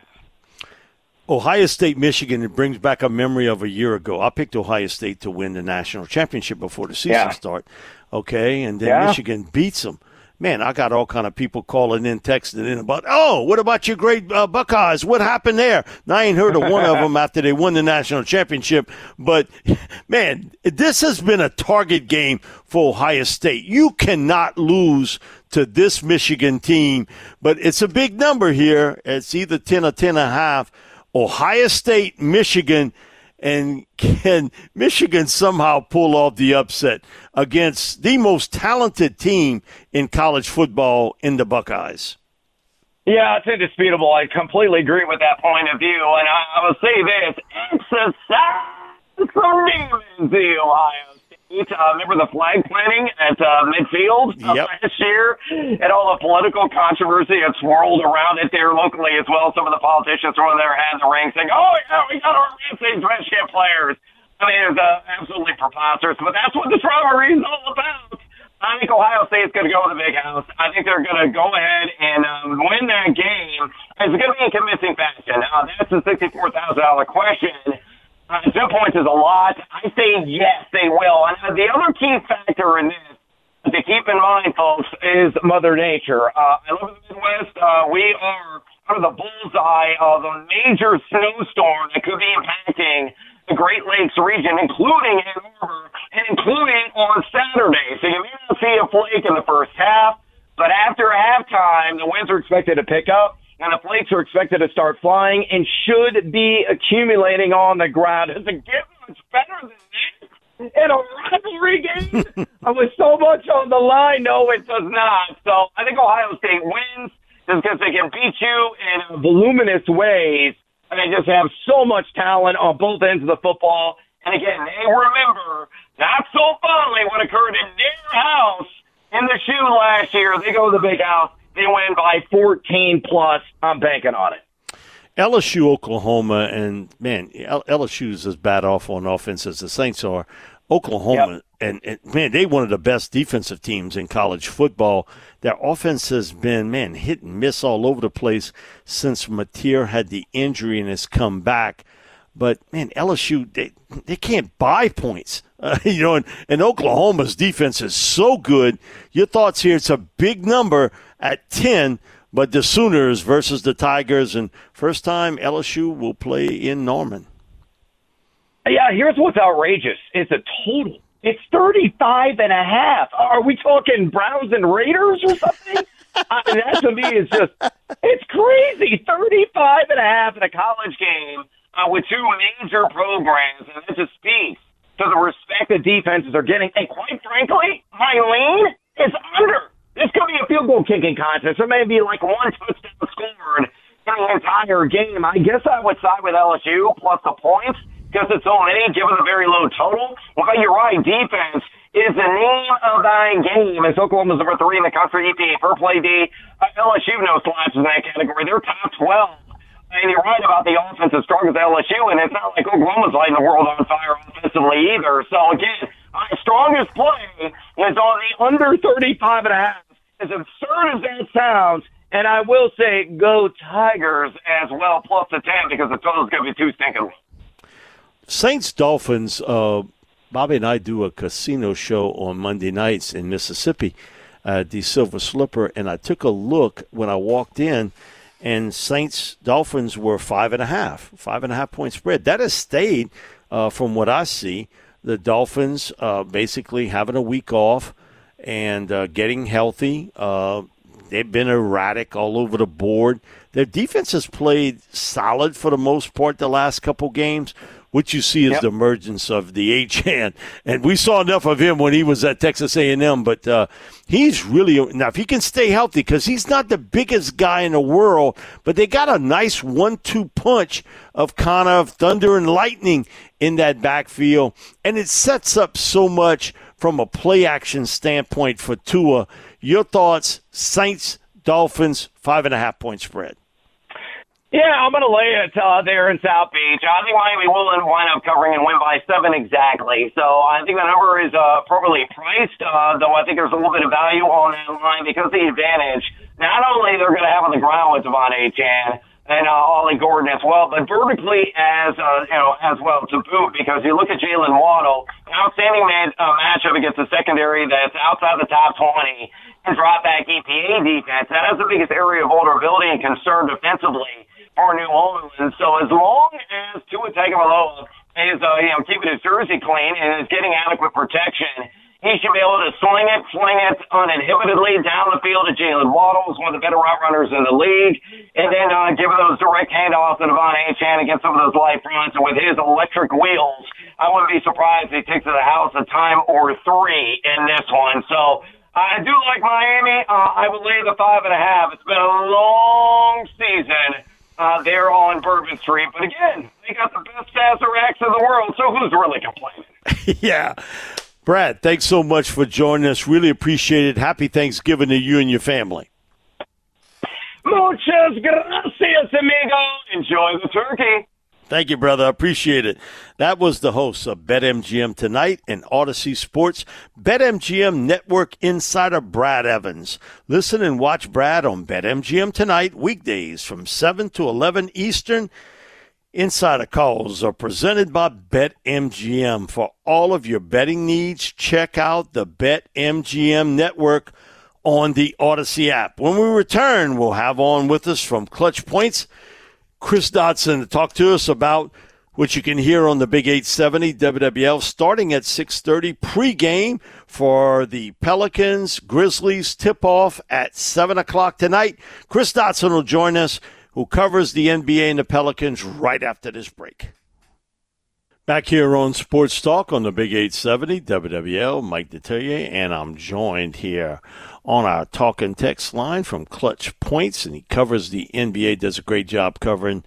Ohio State, Michigan, it brings back a memory of a year ago. I picked Ohio State to win the national championship before the season started. Okay, and then Michigan beats them. Man, I got all kind of people calling in, texting in about, what about your great Buckeyes? What happened there? Now, I ain't heard of one of them after they won the national championship. But, man, this has been a target game for Ohio State. You cannot lose to this Michigan team. But it's a big number here. It's either 10 or 10.5. Ohio State, Michigan, and can Michigan somehow pull off the upset against the most talented team in college football in the Buckeyes? Yeah, it's indisputable. I completely agree with that point of view. And I will say this, it's some demons, the Ohio State. Remember the flag planting at midfield last year and all the political controversy that swirled around it there locally as well. Some of the politicians throwing their hats in the ring saying, we got our Ramsey Dress-Camp players. It's absolutely preposterous, but that's what this rivalry is all about. I think Ohio State's going to go to the big house. I think they're going to go ahead and win that game. It's going to be in convincing fashion. Now, that's the $64,000 question. 2 points is a lot. I say yes, they will. And the other key factor in this to keep in mind, folks, is Mother Nature. I live in the Midwest. We are under the bullseye of a major snowstorm that could be impacting the Great Lakes region, including Ann Arbor, and including on Saturday. So you may not see a flake in the first half, but after halftime, the winds are expected to pick up. And the flakes are expected to start flying and should be accumulating on the ground. Does it get much better than this in a rivalry game with so much on the line? No, it does not. So I think Ohio State wins just because they can beat you in voluminous ways. and they just have so much talent on both ends of the football. And again, they remember not so fondly what occurred in their house in the shoe last year. They go to the big house. They win by 14+. I'm banking on it. LSU, Oklahoma, and, man, LSU's as bad off on offense as the Saints are. Oklahoma, and man, they one of the best defensive teams in college football. Their offense has been, man, hit and miss all over the place since Mateer had the injury and has come back. But, man, LSU, they can't buy points. And Oklahoma's defense is so good. Your thoughts here, it's a big number at 10, but the Sooners versus the Tigers, and first time LSU will play in Norman. Yeah, here's what's outrageous. It's a total. It's 35.5. Are we talking Browns and Raiders or something? That to me is just, it's crazy. 35.5 in a college game with two major programs, and it just speaks to the respect the defenses are getting. And quite frankly, my lean is under. This could be a field goal kicking contest. There may be like one touchdown scored in the entire game. I guess I would side with LSU plus the points because it's so many, given the very low total. But you're right, defense is the name of that game. As Oklahoma's number 3 in the country, EPA per play D. LSU no slouches in that category. They're top 12. And you're right about the offense as strong as LSU, and it's not like Oklahoma's lighting the world on fire offensively either. So, again, my strongest play is on the under 35.5. As absurd as that sounds, and I will say go Tigers as well, plus the 10, because the total's going to be too stinking. Saints-Dolphins, Bobby and I do a casino show on Monday nights in Mississippi, the Silver Slipper, and I took a look when I walked in, and Saints-Dolphins were 5.5 point spread. That has stayed from what I see. The Dolphins basically having a week off and getting healthy. They've been erratic all over the board. Their defense has played solid for the most part the last couple games. What you see is the emergence of the H-hand. And we saw enough of him when he was at Texas A&M, but he's really – now, if he can stay healthy, because he's not the biggest guy in the world, but they got a nice 1-2 punch of kind of thunder and lightning in that backfield, and it sets up so much from a play-action standpoint for Tua. Your thoughts, Saints, Dolphins, 5.5 point spread. Yeah, I'm going to lay it there in South Beach. I think Miami will wind up covering and win by 7 exactly. So I think the number is appropriately priced, though I think there's a little bit of value on that line because the advantage, not only they're going to have on the ground with Devon Achane and Ollie Gordon as well, but vertically as well to boot, because you look at Jalen Waddle, an outstanding matchup against a secondary that's outside the top 20 and drop back EPA defense. That is the biggest area of vulnerability and concern defensively for New Orleans. So as long as Tua Tagovailoa is keeping his jersey clean and is getting adequate protection, he should be able to sling it uninhibitedly down the field to Jalen Waddle, who's one of the better route runners in the league, and then give those direct handoffs to Devon Achane against some of those light fronts. And with his electric wheels, I wouldn't be surprised if he takes to the house a time or 3 in this one. So I do like Miami. I would lay the 5.5. It's been a long season there on Bourbon Street. But again, they got the best Sazeracs in the world, so who's really complaining? Yeah. Brad, thanks so much for joining us. Really appreciate it. Happy Thanksgiving to you and your family. Muchas gracias, amigo. Enjoy the turkey. Thank you, brother. I appreciate it. That was the host of BetMGM Tonight and Odyssey Sports, BetMGM Network Insider Brad Evans. Listen and watch Brad on BetMGM Tonight, weekdays from 7 to 11 Eastern. Insider calls are presented by BetMGM. For all of your betting needs, check out the BetMGM Network on the Odyssey app. When we return, we'll have on with us from Clutch Points, Chris Dodson, to talk to us about what you can hear on the Big 870 WWL starting at 6:30 pregame for the Pelicans Grizzlies tip-off at 7 o'clock tonight. Chris Dodson will join us, who covers the NBA and the Pelicans, right after this break. Back here on Sports Talk on the Big 870 WWL, Mike Detillier, and I'm joined here on our talk and text line from Clutch Points, and he covers the NBA, does a great job covering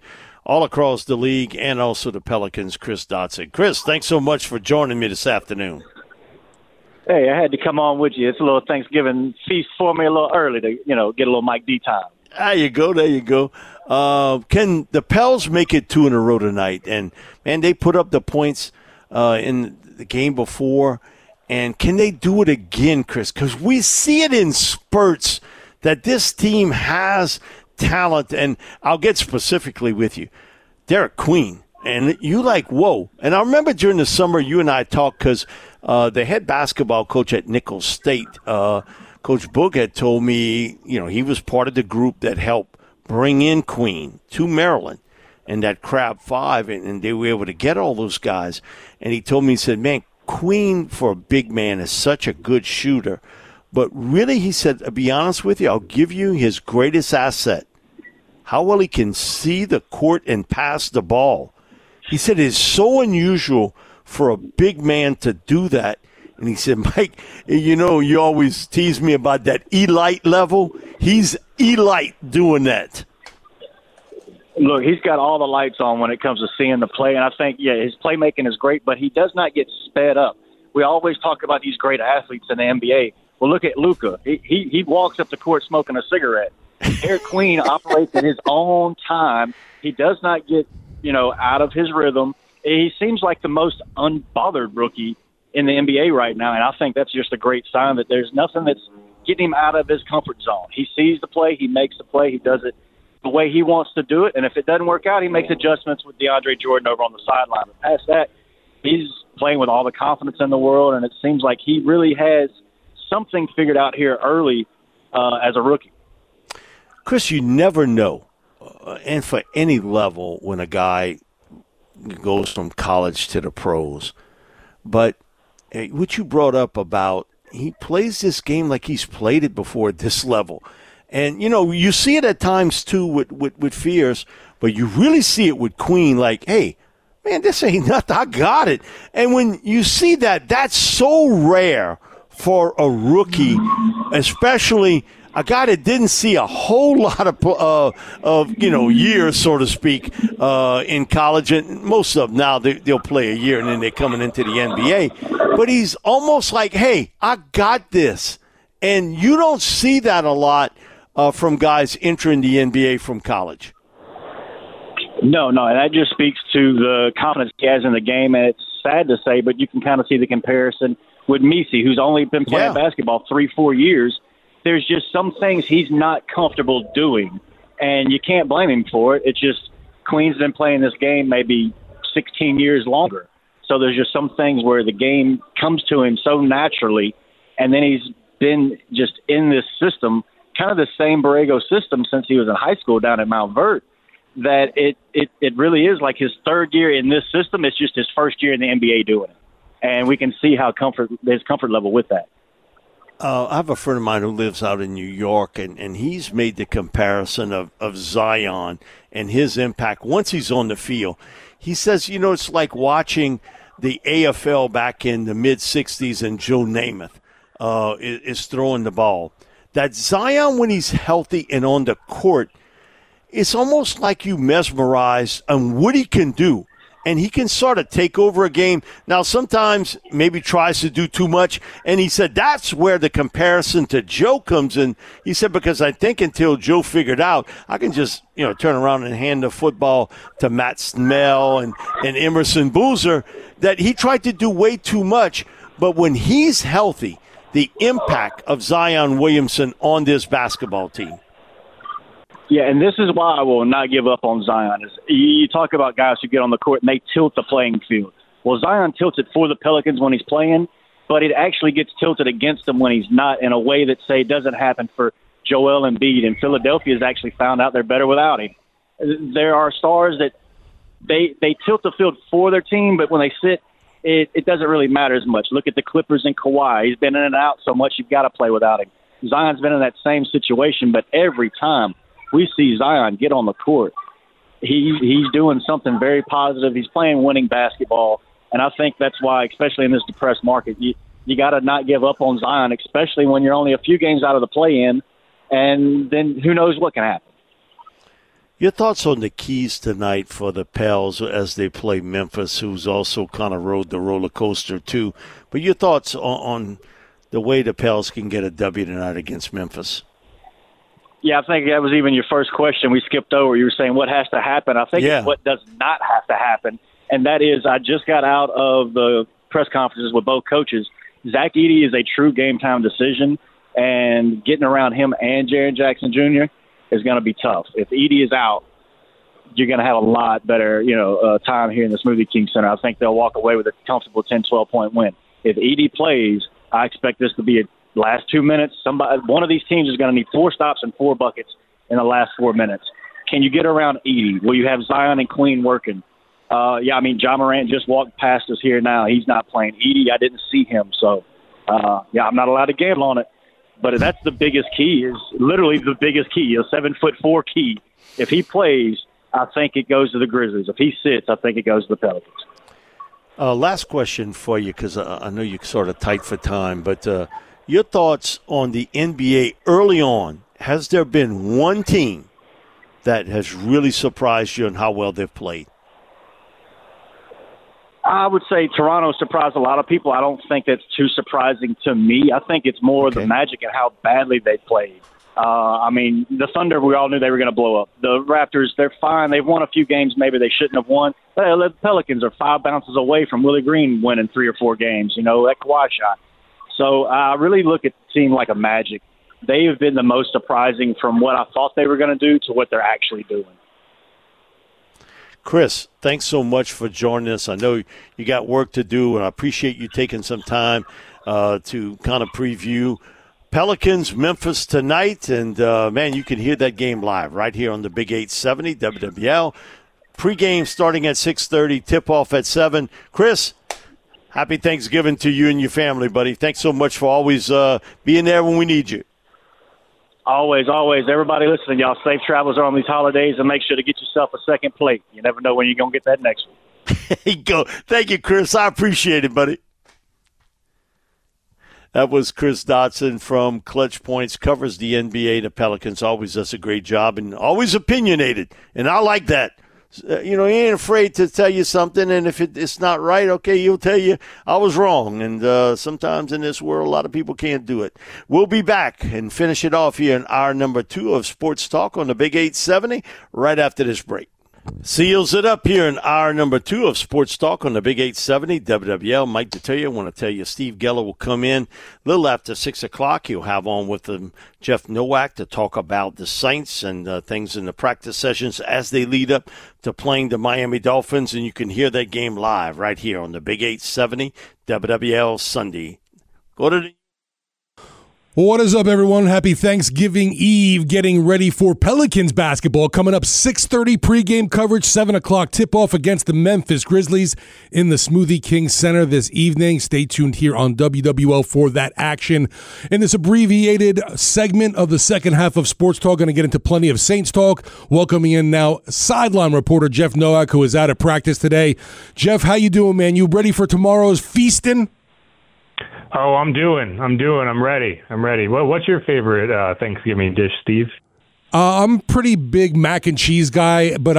all across the league and also the Pelicans, Chris Dotson. Chris, thanks so much for joining me this afternoon. Hey, I had to come on with you. It's a little Thanksgiving feast for me a little early to, get a little Mike D time. There you go. Can the Pels make it 2 in a row tonight? And, man, they put up the points in the game before. And can they do it again, Chris? Because we see it in spurts that this team has talent. And I'll get specifically with you. Derek Queen. And you like, whoa. And I remember during the summer you and I talked because the head basketball coach at Nicholls State, Coach Boog, had told me, he was part of the group that helped bring in Queen to Maryland and that Crab 5, and they were able to get all those guys. And he told me, he said, man, Queen for a big man is such a good shooter. But really, he said, to be honest with you, I'll give you his greatest asset, how well he can see the court and pass the ball. He said it's so unusual for a big man to do that. And he said, Mike, you always tease me about that elite level. He's elite doing that. Look, he's got all the lights on when it comes to seeing the play. And I think, his playmaking is great, but he does not get sped up. We always talk about these great athletes in the NBA. Well, look at Luka. He walks up the court smoking a cigarette. Derek Queen operates at his own time. He does not get out of his rhythm. He seems like the most unbothered rookie in the NBA right now, and I think that's just a great sign that there's nothing that's getting him out of his comfort zone. He sees the play, he makes the play, he does it the way he wants to do it, and if it doesn't work out, he makes adjustments with DeAndre Jordan over on the sideline. But past that, he's playing with all the confidence in the world, and it seems like he really has something figured out here early as a rookie. Chris, you never know. And for any level when a guy goes from college to the pros. But what you brought up about he plays this game like he's played it before at this level. And, you see it at times, too, with Fears, but you really see it with Queen like, hey, man, this ain't nothing. I got it. And when you see that, that's so rare for a rookie, especially – a guy that didn't see a whole lot of years, so to speak, in college. And most of them now, they'll play a year and then they're coming into the NBA. But he's almost like, hey, I got this. And you don't see that a lot from guys entering the NBA from college. No, and that just speaks to the confidence he has in the game. And it's sad to say, but you can kind of see the comparison with Messi, who's only been playing basketball 3-4 years. There's just some things he's not comfortable doing, and you can't blame him for it. It's just Queen's been playing this game maybe 16 years longer. So there's just some things where the game comes to him so naturally, and then he's been just in this system, kind of the same Borrego system since he was in high school down at Mount Vert, that it really is like his third year in this system. It's just his first year in the NBA doing it. And we can see how his comfort level with that. I have a friend of mine who lives out in New York, and he's made the comparison of Zion and his impact once he's on the field. He says, it's like watching the AFL back in the mid-'60s and Joe Namath is throwing the ball. That Zion, when he's healthy and on the court, it's almost like you mesmerized on what he can do. And he can sort of take over a game. Now, sometimes maybe tries to do too much. And he said that's where the comparison to Joe comes in. He said, because I think until Joe figured out, I can just, turn around and hand the football to Matt Snell and Emerson Boozer, that he tried to do way too much. But when he's healthy, the impact of Zion Williamson on this basketball team. Yeah, and this is why I will not give up on Zion. You talk about guys who get on the court and they tilt the playing field. Well, Zion tilts it for the Pelicans when he's playing, but it actually gets tilted against him when he's not in a way that, say, doesn't happen for Joel Embiid. And Philadelphia has actually found out they're better without him. There are stars that they tilt the field for their team, but when they sit, it doesn't really matter as much. Look at the Clippers and Kawhi. He's been in and out so much you've got to play without him. Zion's been in that same situation, but every time we see Zion get on the court, he's doing something very positive. He's playing winning basketball, and I think that's why, especially in this depressed market, you got to not give up on Zion, especially when you're only a few games out of the play-in, and then who knows what can happen. Your thoughts on the keys tonight for the Pels as they play Memphis, who's also kind of rode the roller coaster too. But your thoughts on the way the Pels can get a W tonight against Memphis? Yeah, I think that was even your first question we skipped over. You were saying what has to happen. I think it's what does not have to happen, and that is I just got out of the press conferences with both coaches. Zach Edey is a true game-time decision, and getting around him and Jaren Jackson Jr. is going to be tough. If Edey is out, you're going to have a lot better, time here in the Smoothie King Center. I think they'll walk away with a comfortable 10, 12-point win. If Edey plays, I expect this to be a last 2 minutes. One of these teams is going to need 4 stops and 4 buckets in the last 4 minutes. Can you get around Edey? Will you have Zion and Queen working? Ja Morant just walked past us here now. He's not playing. Edey, I didn't see him. So, I'm not allowed to gamble on it. But that's the biggest key, is literally the biggest key, a 7'4" key. If he plays, I think it goes to the Grizzlies. If he sits, I think it goes to the Pelicans. Last question for you, because I know you're sort of tight for time, but your thoughts on the NBA early on. Has there been one team that has really surprised you in how well they've played? I would say Toronto surprised a lot of people. I don't think that's too surprising to me. I think it's more the Magic and how badly they played. The Thunder, we all knew they were going to blow up. The Raptors, they're fine. They've won a few games maybe they shouldn't have won. The Pelicans are 5 bounces away from Willie Green winning 3 or 4 games, that Kawhi shot. So I really look at the team like a Magic. They have been the most surprising from what I thought they were going to do to what they're actually doing. Chris, thanks so much for joining us. I know you got work to do, and I appreciate you taking some time to kind of preview Pelicans, Memphis tonight. And, you can hear that game live right here on the Big 870 WWL. Pre-game starting at 6:30, tip-off at 7. Chris, happy Thanksgiving to you and your family, buddy. Thanks so much for always being there when we need you. Always, always. Everybody listening, y'all, safe travels on these holidays, and make sure to get yourself a second plate. You never know when you're going to get that next one. There you go. Thank you, Chris. I appreciate it, buddy. That was Chris Dotson from Clutch Points, covers the NBA. The Pelicans always does a great job and always opinionated, and I like that. He ain't afraid to tell you something, and if it's not right, okay, he'll tell you I was wrong. And sometimes in this world, a lot of people can't do it. We'll be back and finish it off here in hour number 2 of Sports Talk on the Big 870 right after this break. Seals it up here in hour number 2 of Sports Talk on the Big 870 WWL. Mike Detillier, I want to tell you, Steve Geller will come in a little after 6 o'clock. He'll have on with him Jeff Nowak to talk about the Saints and things in the practice sessions as they lead up to playing the Miami Dolphins. And you can hear that game live right here on the Big 870 WWL Sunday. Go to the What is up, everyone? Happy Thanksgiving Eve. Getting ready for Pelicans basketball. Coming up 6:30 pregame coverage, 7 o'clock tip-off against the Memphis Grizzlies in the Smoothie King Center this evening. Stay tuned here on WWL for that action. In this abbreviated segment of the second half of Sports Talk, going to get into plenty of Saints talk. Welcoming in now sideline reporter Jeff Nowak, who is out of practice today. Jeff, how you doing, man? You ready for tomorrow's feasting? Oh, I'm ready. What's your favorite Thanksgiving dish, Steve? I'm pretty big mac and cheese guy, but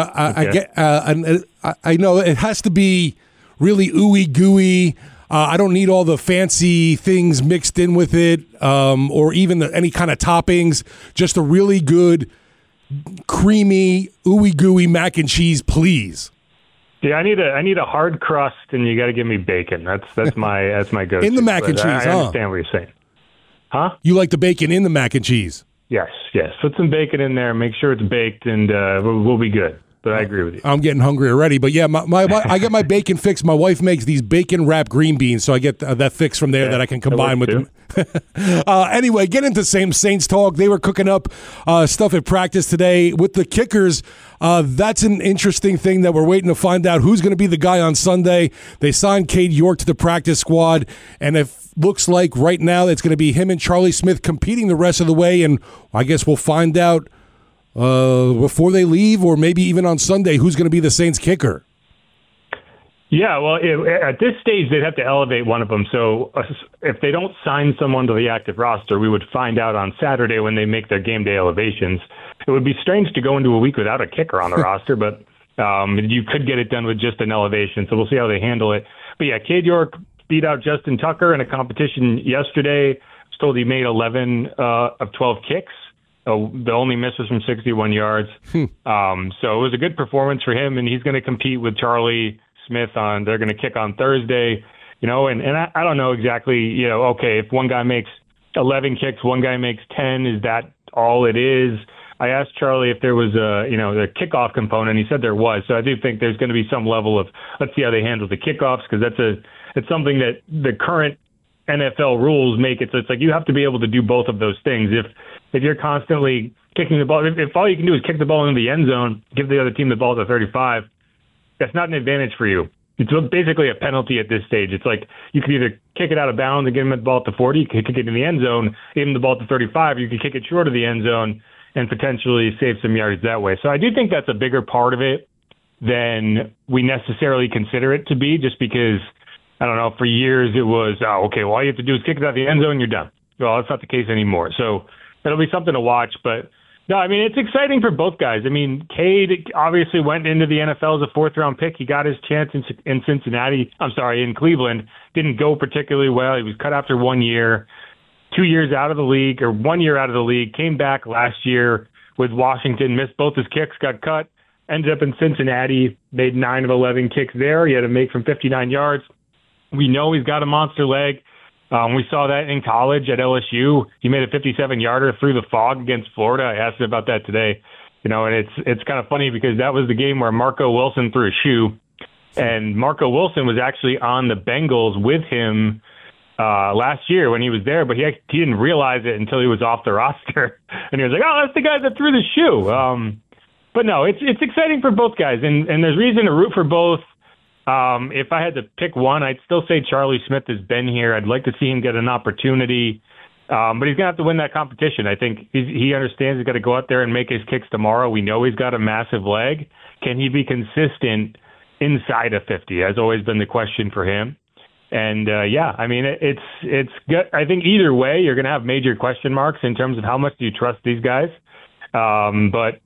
I know it has to be really ooey gooey. I don't need all the fancy things mixed in with it, or even any kind of toppings. Just a really good, creamy, ooey gooey mac and cheese, please. Yeah, I need a hard crust, and you got to give me bacon. That's my go-to. In the mac and cheese, I understand what you're saying. Huh? You like the bacon in the mac and cheese? Yes. Put some bacon in there. Make sure it's baked, and we'll be good. But I agree with you. I'm getting hungry already. But yeah, I get my bacon fix. My wife makes these bacon wrapped green beans, so I get that fix from there that I can combine with them. Anyway, get into Saints talk. They were cooking up stuff at practice today with the kickers. That's an interesting thing that we're waiting to find out who's going to be the guy on Sunday. They signed Cade York to the practice squad, and it looks like right now it's going to be him and Charlie Smith competing the rest of the way, and I guess we'll find out before they leave, or maybe even on Sunday, who's going to be the Saints kicker. Yeah, well, at this stage, they'd have to elevate one of them. So if they don't sign someone to the active roster, we would find out on Saturday when they make their game day elevations. It would be strange to go into a week without a kicker on the roster, but you could get it done with just an elevation. So we'll see how they handle it. But yeah, Cade York beat out Justin Tucker in a competition yesterday. I was told he made 11 of 12 kicks. The only miss was from 61 yards. So it was a good performance for him, and he's going to compete with Charlie Smith they're going to kick on Thursday, and I don't know exactly, okay, if one guy makes 11 kicks, one guy makes 10, is that all it is? I asked Charlie if there was the kickoff component. He said there was. So I do think there's going to be some level of, let's see how they handle the kickoffs, because it's something that the current NFL rules make it. So it's like you have to be able to do both of those things. If you're constantly kicking the ball, if all you can do is kick the ball into the end zone, give the other team the ball at the 35, that's not an advantage for you. It's basically a penalty at this stage. It's like you could either kick it out of bounds and get him at the ball at the 40, you could kick it in the end zone, give him the ball at the 35, you could kick it short of the end zone and potentially save some yards that way. So I do think that's a bigger part of it than we necessarily consider it to be, just because, I don't know, for years it was, all you have to do is kick it out of the end zone and you're done. Well, that's not the case anymore. So it'll be something to watch, but no, I mean, it's exciting for both guys. I mean, Cade obviously went into the NFL as a fourth-round pick. He got his chance in Cleveland. Didn't go particularly well. He was cut after 1 year, 2 years out of the league, or 1 year out of the league. Came back last year with Washington, missed both his kicks, got cut, ended up in Cincinnati, made 9 of 11 kicks there. He had to make from 59 yards. We know he's got a monster leg. We saw that in college at LSU. He made a 57-yarder through the fog against Florida. I asked him about that today. And it's kind of funny because that was the game where Marco Wilson threw a shoe. And Marco Wilson was actually on the Bengals with him last year when he was there, but he didn't realize it until he was off the roster. And he was like, oh, that's the guy that threw the shoe. But no, it's exciting for both guys. And there's reason to root for both. If I had to pick one, I'd still say Charlie Smith has been here. I'd like to see him get an opportunity, but he's going to have to win that competition. I think he understands he's got to go out there and make his kicks tomorrow. We know he's got a massive leg. Can he be consistent inside of 50? Has always been the question for him. And I mean, it's good. I think either way, you're going to have major question marks in terms of how much do you trust these guys. But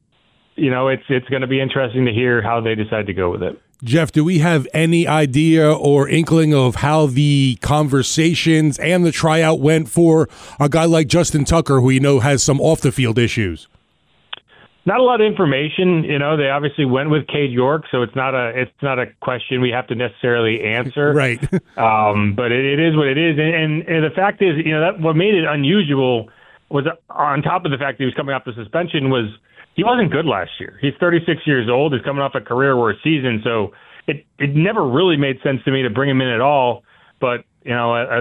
it's going to be interesting to hear how they decide to go with it. Jeff, do we have any idea or inkling of how the conversations and the tryout went for a guy like Justin Tucker, who has some off-the-field issues? Not a lot of information. They obviously went with Cade York, so it's not a question we have to necessarily answer. Right. But it is what it is. And the fact is, that what made it unusual was, on top of the fact that he was coming off the suspension, was he wasn't good last year. He's 36 years old. He's coming off a career-worst season, so it never really made sense to me to bring him in at all. But, we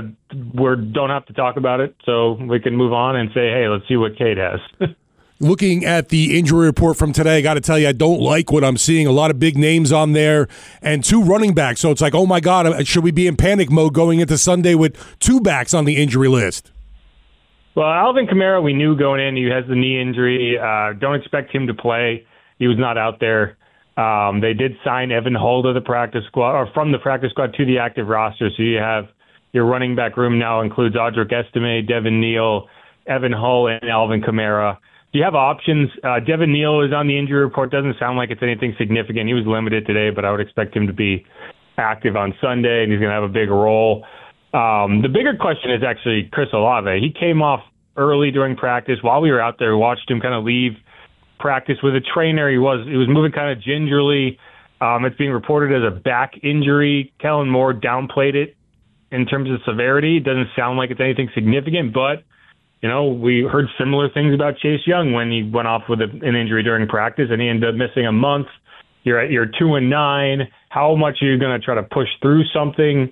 don't have to talk about it, so we can move on and say, hey, let's see what Cade has. Looking at the injury report from today, I got to tell you, I don't like what I'm seeing. A lot of big names on there and 2 running backs. So it's like, oh, my God, should we be in panic mode going into Sunday with 2 backs on the injury list? Well, Alvin Kamara, we knew going in, he has the knee injury. Don't expect him to play. He was not out there. They did sign Evan Hull to the practice squad, or from the practice squad to the active roster. So you have your running back room now includes Audric Estime, Devin Neal, Evan Hull, and Alvin Kamara. You have options. Devin Neal is on the injury report. Doesn't sound like it's anything significant. He was limited today, but I would expect him to be active on Sunday, and he's going to have a big role. The bigger question is actually Chris Olave. He came off early during practice. While we were out there, watched him kind of leave practice with a trainer. He was moving kind of gingerly. It's being reported as a back injury. Kellen Moore downplayed it in terms of severity. It doesn't sound like it's anything significant, but we heard similar things about Chase Young when he went off with an injury during practice and he ended up missing a month. You're 2-9. How much are you going to try to push through something?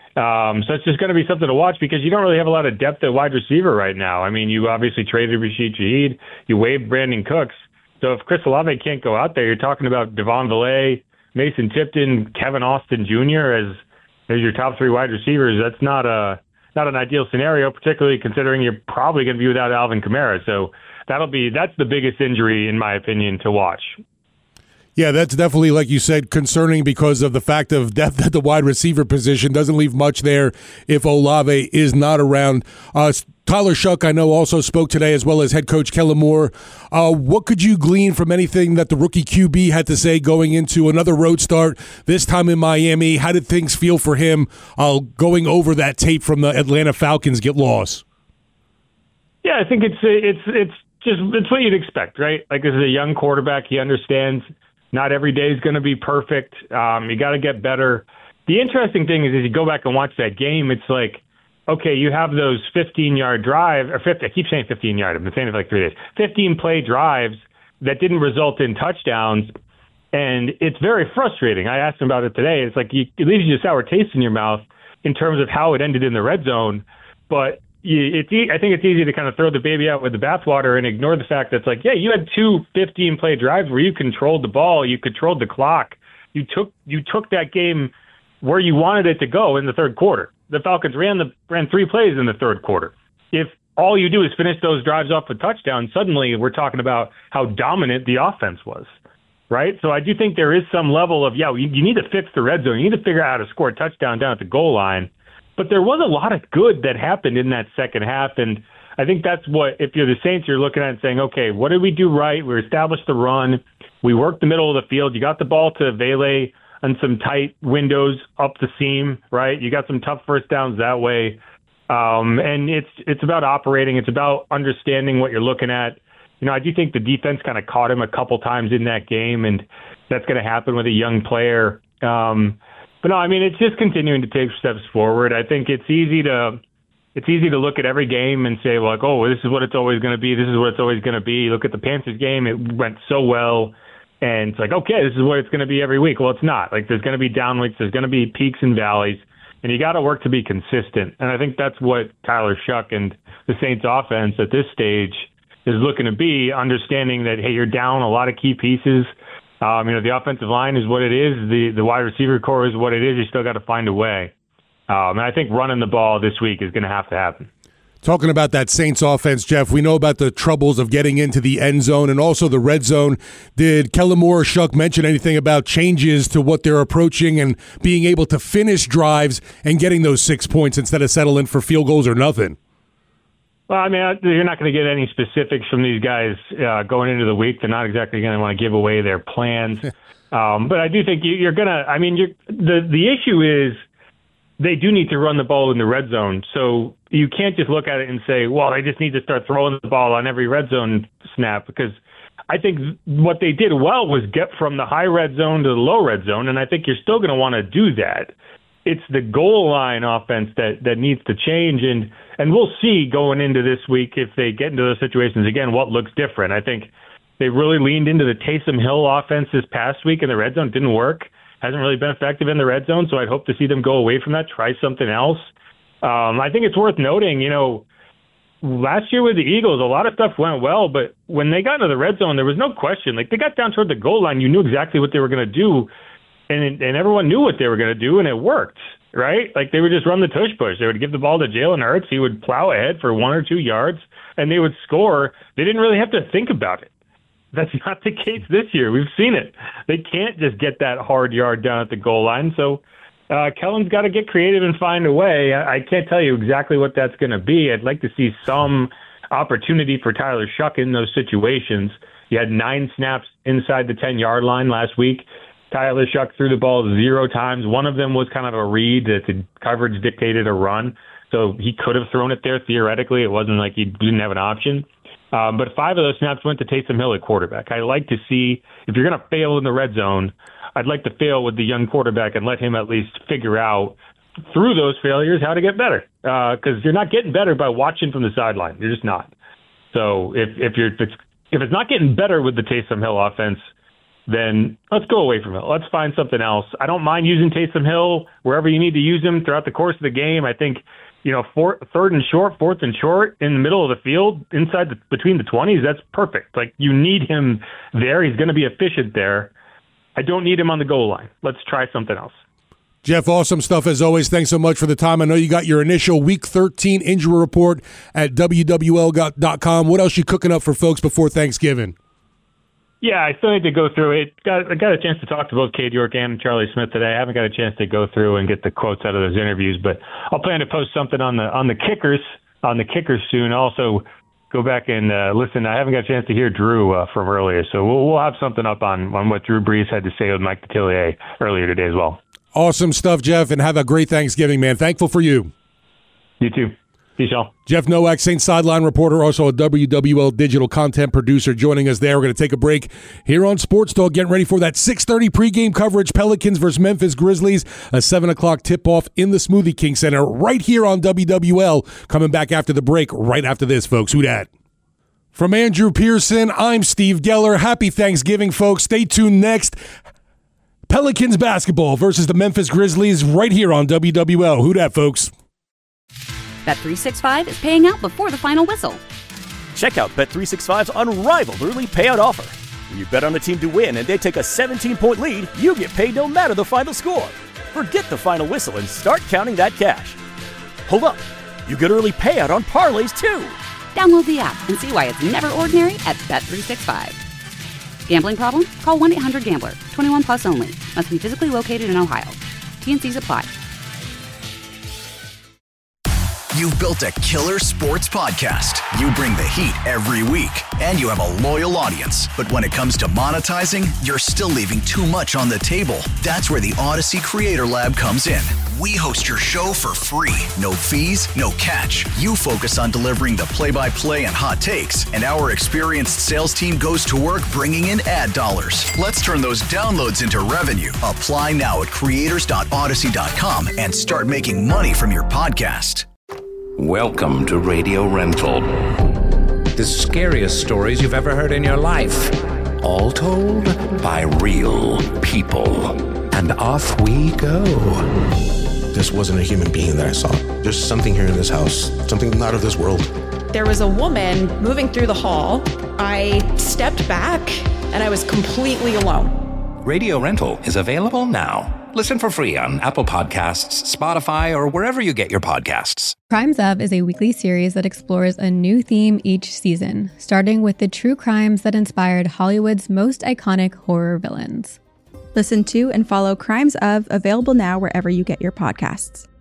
So it's just going to be something to watch because you don't really have a lot of depth at wide receiver right now. I mean, you obviously traded Rashid Shaheed. You waived Brandon Cooks. So if Chris Olave can't go out there, you're talking about Devon Villay, Mason Tipton, Kevin Austin Jr. as your top 3 wide receivers. That's not an ideal scenario, particularly considering you're probably going to be without Alvin Kamara. So that's the biggest injury, in my opinion, to watch. Yeah, that's definitely, like you said, concerning because of the fact of depth at the wide receiver position. Doesn't leave much there if Olave is not around. Tyler Shough, I know, also spoke today, as well as head coach Kellen Moore. What could you glean from anything that the rookie QB had to say going into another road start, this time in Miami? How did things feel for him going over that tape from the Atlanta Falcons get lost? Yeah, I think it's what you'd expect, right? Like, this is a young quarterback. He understands not every day is going to be perfect. You got to get better. The interesting thing is, as you go back and watch that game, it's like, okay, you have those 15-yard drive, or 50, I keep saying 15-yard, I've been saying it for like 3 days, 15-play drives that didn't result in touchdowns, and it's very frustrating. I asked him about it today. It's like, it leaves you a sour taste in your mouth in terms of how it ended in the red zone, but I think it's easy to kind of throw the baby out with the bathwater and ignore the fact that it's like, yeah, you had 2 15-play drives where you controlled the ball, you controlled the clock, you took that game where you wanted it to go in the third quarter. The Falcons ran 3 plays in the third quarter. If all you do is finish those drives off with touchdowns, suddenly we're talking about how dominant the offense was, right? So I do think there is some level of, you need to fix the red zone. You need to figure out how to score a touchdown down at the goal line. But there was a lot of good that happened in that second half, and I think that's what, if you're the Saints, you're looking at and saying, okay, what did we do right? We established the run. We worked the middle of the field. You got the ball to Vele on some tight windows up the seam, right? You got some tough first downs that way. And it's about operating. It's about understanding what you're looking at. You know, I do think the defense kind of caught him a couple times in that game, and that's going to happen with a young player. But no, I mean, it's just continuing to take steps forward. I think it's easy to look at every game and say, like, oh, this is what it's always going to be. This is what it's always going to be. Look at the Panthers game. It went so well. And it's like, okay, this is what it's going to be every week. Well, it's not. Like, there's going to be down weeks. There's going to be peaks and valleys. And you got to work to be consistent. And I think that's what Tyler Shough and the Saints offense at this stage is looking to be, understanding that, hey, you're down a lot of key pieces. The offensive line is what it is. The wide receiver core is what it is. You still got to find a way. And I think running the ball this week is going to have to happen. Talking about that Saints offense, Jeff, we know about the troubles of getting into the end zone and also the red zone. Did Kellen Moore or Shough mention anything about changes to what they're approaching and being able to finish drives and getting those 6 points instead of settling for field goals or nothing? Well, I mean, you're not going to get any specifics from these guys going into the week. They're not exactly going to want to give away their plans. But I do think you're going to – I mean, the issue is they do need to run the ball in the red zone. So you can't just look at it and say, well, they just need to start throwing the ball on every red zone snap, because I think what they did well was get from the high red zone to the low red zone, and I think you're still going to want to do that. It's the goal line offense that needs to change, and we'll see going into this week if they get into those situations again what looks different. I think they really leaned into the Taysom Hill offense this past week in the red zone. It didn't work. Hasn't really been effective in the red zone, so I'd hope to see them go away from that, try something else. I think it's worth noting, last year with the Eagles, a lot of stuff went well, but when they got into the red zone, there was no question. Like, they got down toward the goal line, you knew exactly what they were going to do, and everyone knew what they were going to do, and it worked, right? Like, they would just run the tush push. They would give the ball to Jalen Hurts. He would plow ahead for 1 or 2 yards, and they would score. They didn't really have to think about it. That's not the case this year. We've seen it. They can't just get that hard yard down at the goal line. So Kellen's got to get creative and find a way. I can't tell you exactly what that's going to be. I'd like to see some opportunity for Tyler Shough in those situations. He had 9 snaps inside the 10-yard line last week. Tyler Shough threw the ball 0 times. One of them was kind of a read that the coverage dictated a run. So he could have thrown it there theoretically. It wasn't like he didn't have an option. But 5 of those snaps went to Taysom Hill at quarterback. I like to see, if you're going to fail in the red zone, I'd like to fail with the young quarterback and let him at least figure out through those failures how to get better. Because you're not getting better by watching from the sideline. You're just not. So if it's not getting better with the Taysom Hill offense, then let's go away from it. Let's find something else. I don't mind using Taysom Hill wherever you need to use him throughout the course of the game. I think, third and short, fourth and short, in the middle of the field, between the 20s, that's perfect. Like, you need him there. He's going to be efficient there. I don't need him on the goal line. Let's try something else. Jeff, awesome stuff as always. Thanks so much for the time. I know you got your initial Week 13 injury report at WWL.com. What else you cooking up for folks before Thanksgiving? Yeah, I still need to go through it. I got a chance to talk to both Cade York and Charlie Smith today. I haven't got a chance to go through and get the quotes out of those interviews, but I'll plan to post something on the kickers soon. Also, go back and listen. I haven't got a chance to hear Drew from earlier, so we'll have something up on what Drew Brees had to say with Mike Detillier earlier today as well. Awesome stuff, Jeff, and have a great Thanksgiving, man. Thankful for you. You too. Peace, y'all. Jeff Nowak, Saints sideline reporter, also a WWL digital content producer, joining us there. We're going to take a break here on Sports Talk, getting ready for that 6:30 pregame coverage, Pelicans versus Memphis Grizzlies, a 7 o'clock tip-off in the Smoothie King Center right here on WWL. Coming back after the break, right after this, folks. Who dat? From Andrew Pearson, I'm Steve Geller. Happy Thanksgiving, folks. Stay tuned next. Pelicans basketball versus the Memphis Grizzlies right here on WWL. Who dat, folks? Bet365 is paying out before the final whistle. Check out Bet365's unrivaled early payout offer. When you bet on a team to win and they take a 17-point lead, you get paid no matter the final score. Forget the final whistle and start counting that cash. Hold up. You get early payout on parlays, too. Download the app and see why it's never ordinary at Bet365. Gambling problem? Call 1-800-GAMBLER. 21 plus only. Must be physically located in Ohio. T&Cs apply. You've built a killer sports podcast. You bring the heat every week, and you have a loyal audience. But when it comes to monetizing, you're still leaving too much on the table. That's where the Odyssey Creator Lab comes in. We host your show for free. No fees, no catch. You focus on delivering the play-by-play and hot takes, and our experienced sales team goes to work bringing in ad dollars. Let's turn those downloads into revenue. Apply now at creators.odyssey.com and start making money from your podcast. Welcome to Radio Rental. The scariest stories you've ever heard in your life. All told by real people. And off we go. This wasn't a human being that I saw. There's something here in this house. Something not of this world. There was a woman moving through the hall. I stepped back and I was completely alone. Radio Rental is available now. Listen for free on Apple Podcasts, Spotify, or wherever you get your podcasts. Crimes Of is a weekly series that explores a new theme each season, starting with the true crimes that inspired Hollywood's most iconic horror villains. Listen to and follow Crimes Of, available now wherever you get your podcasts.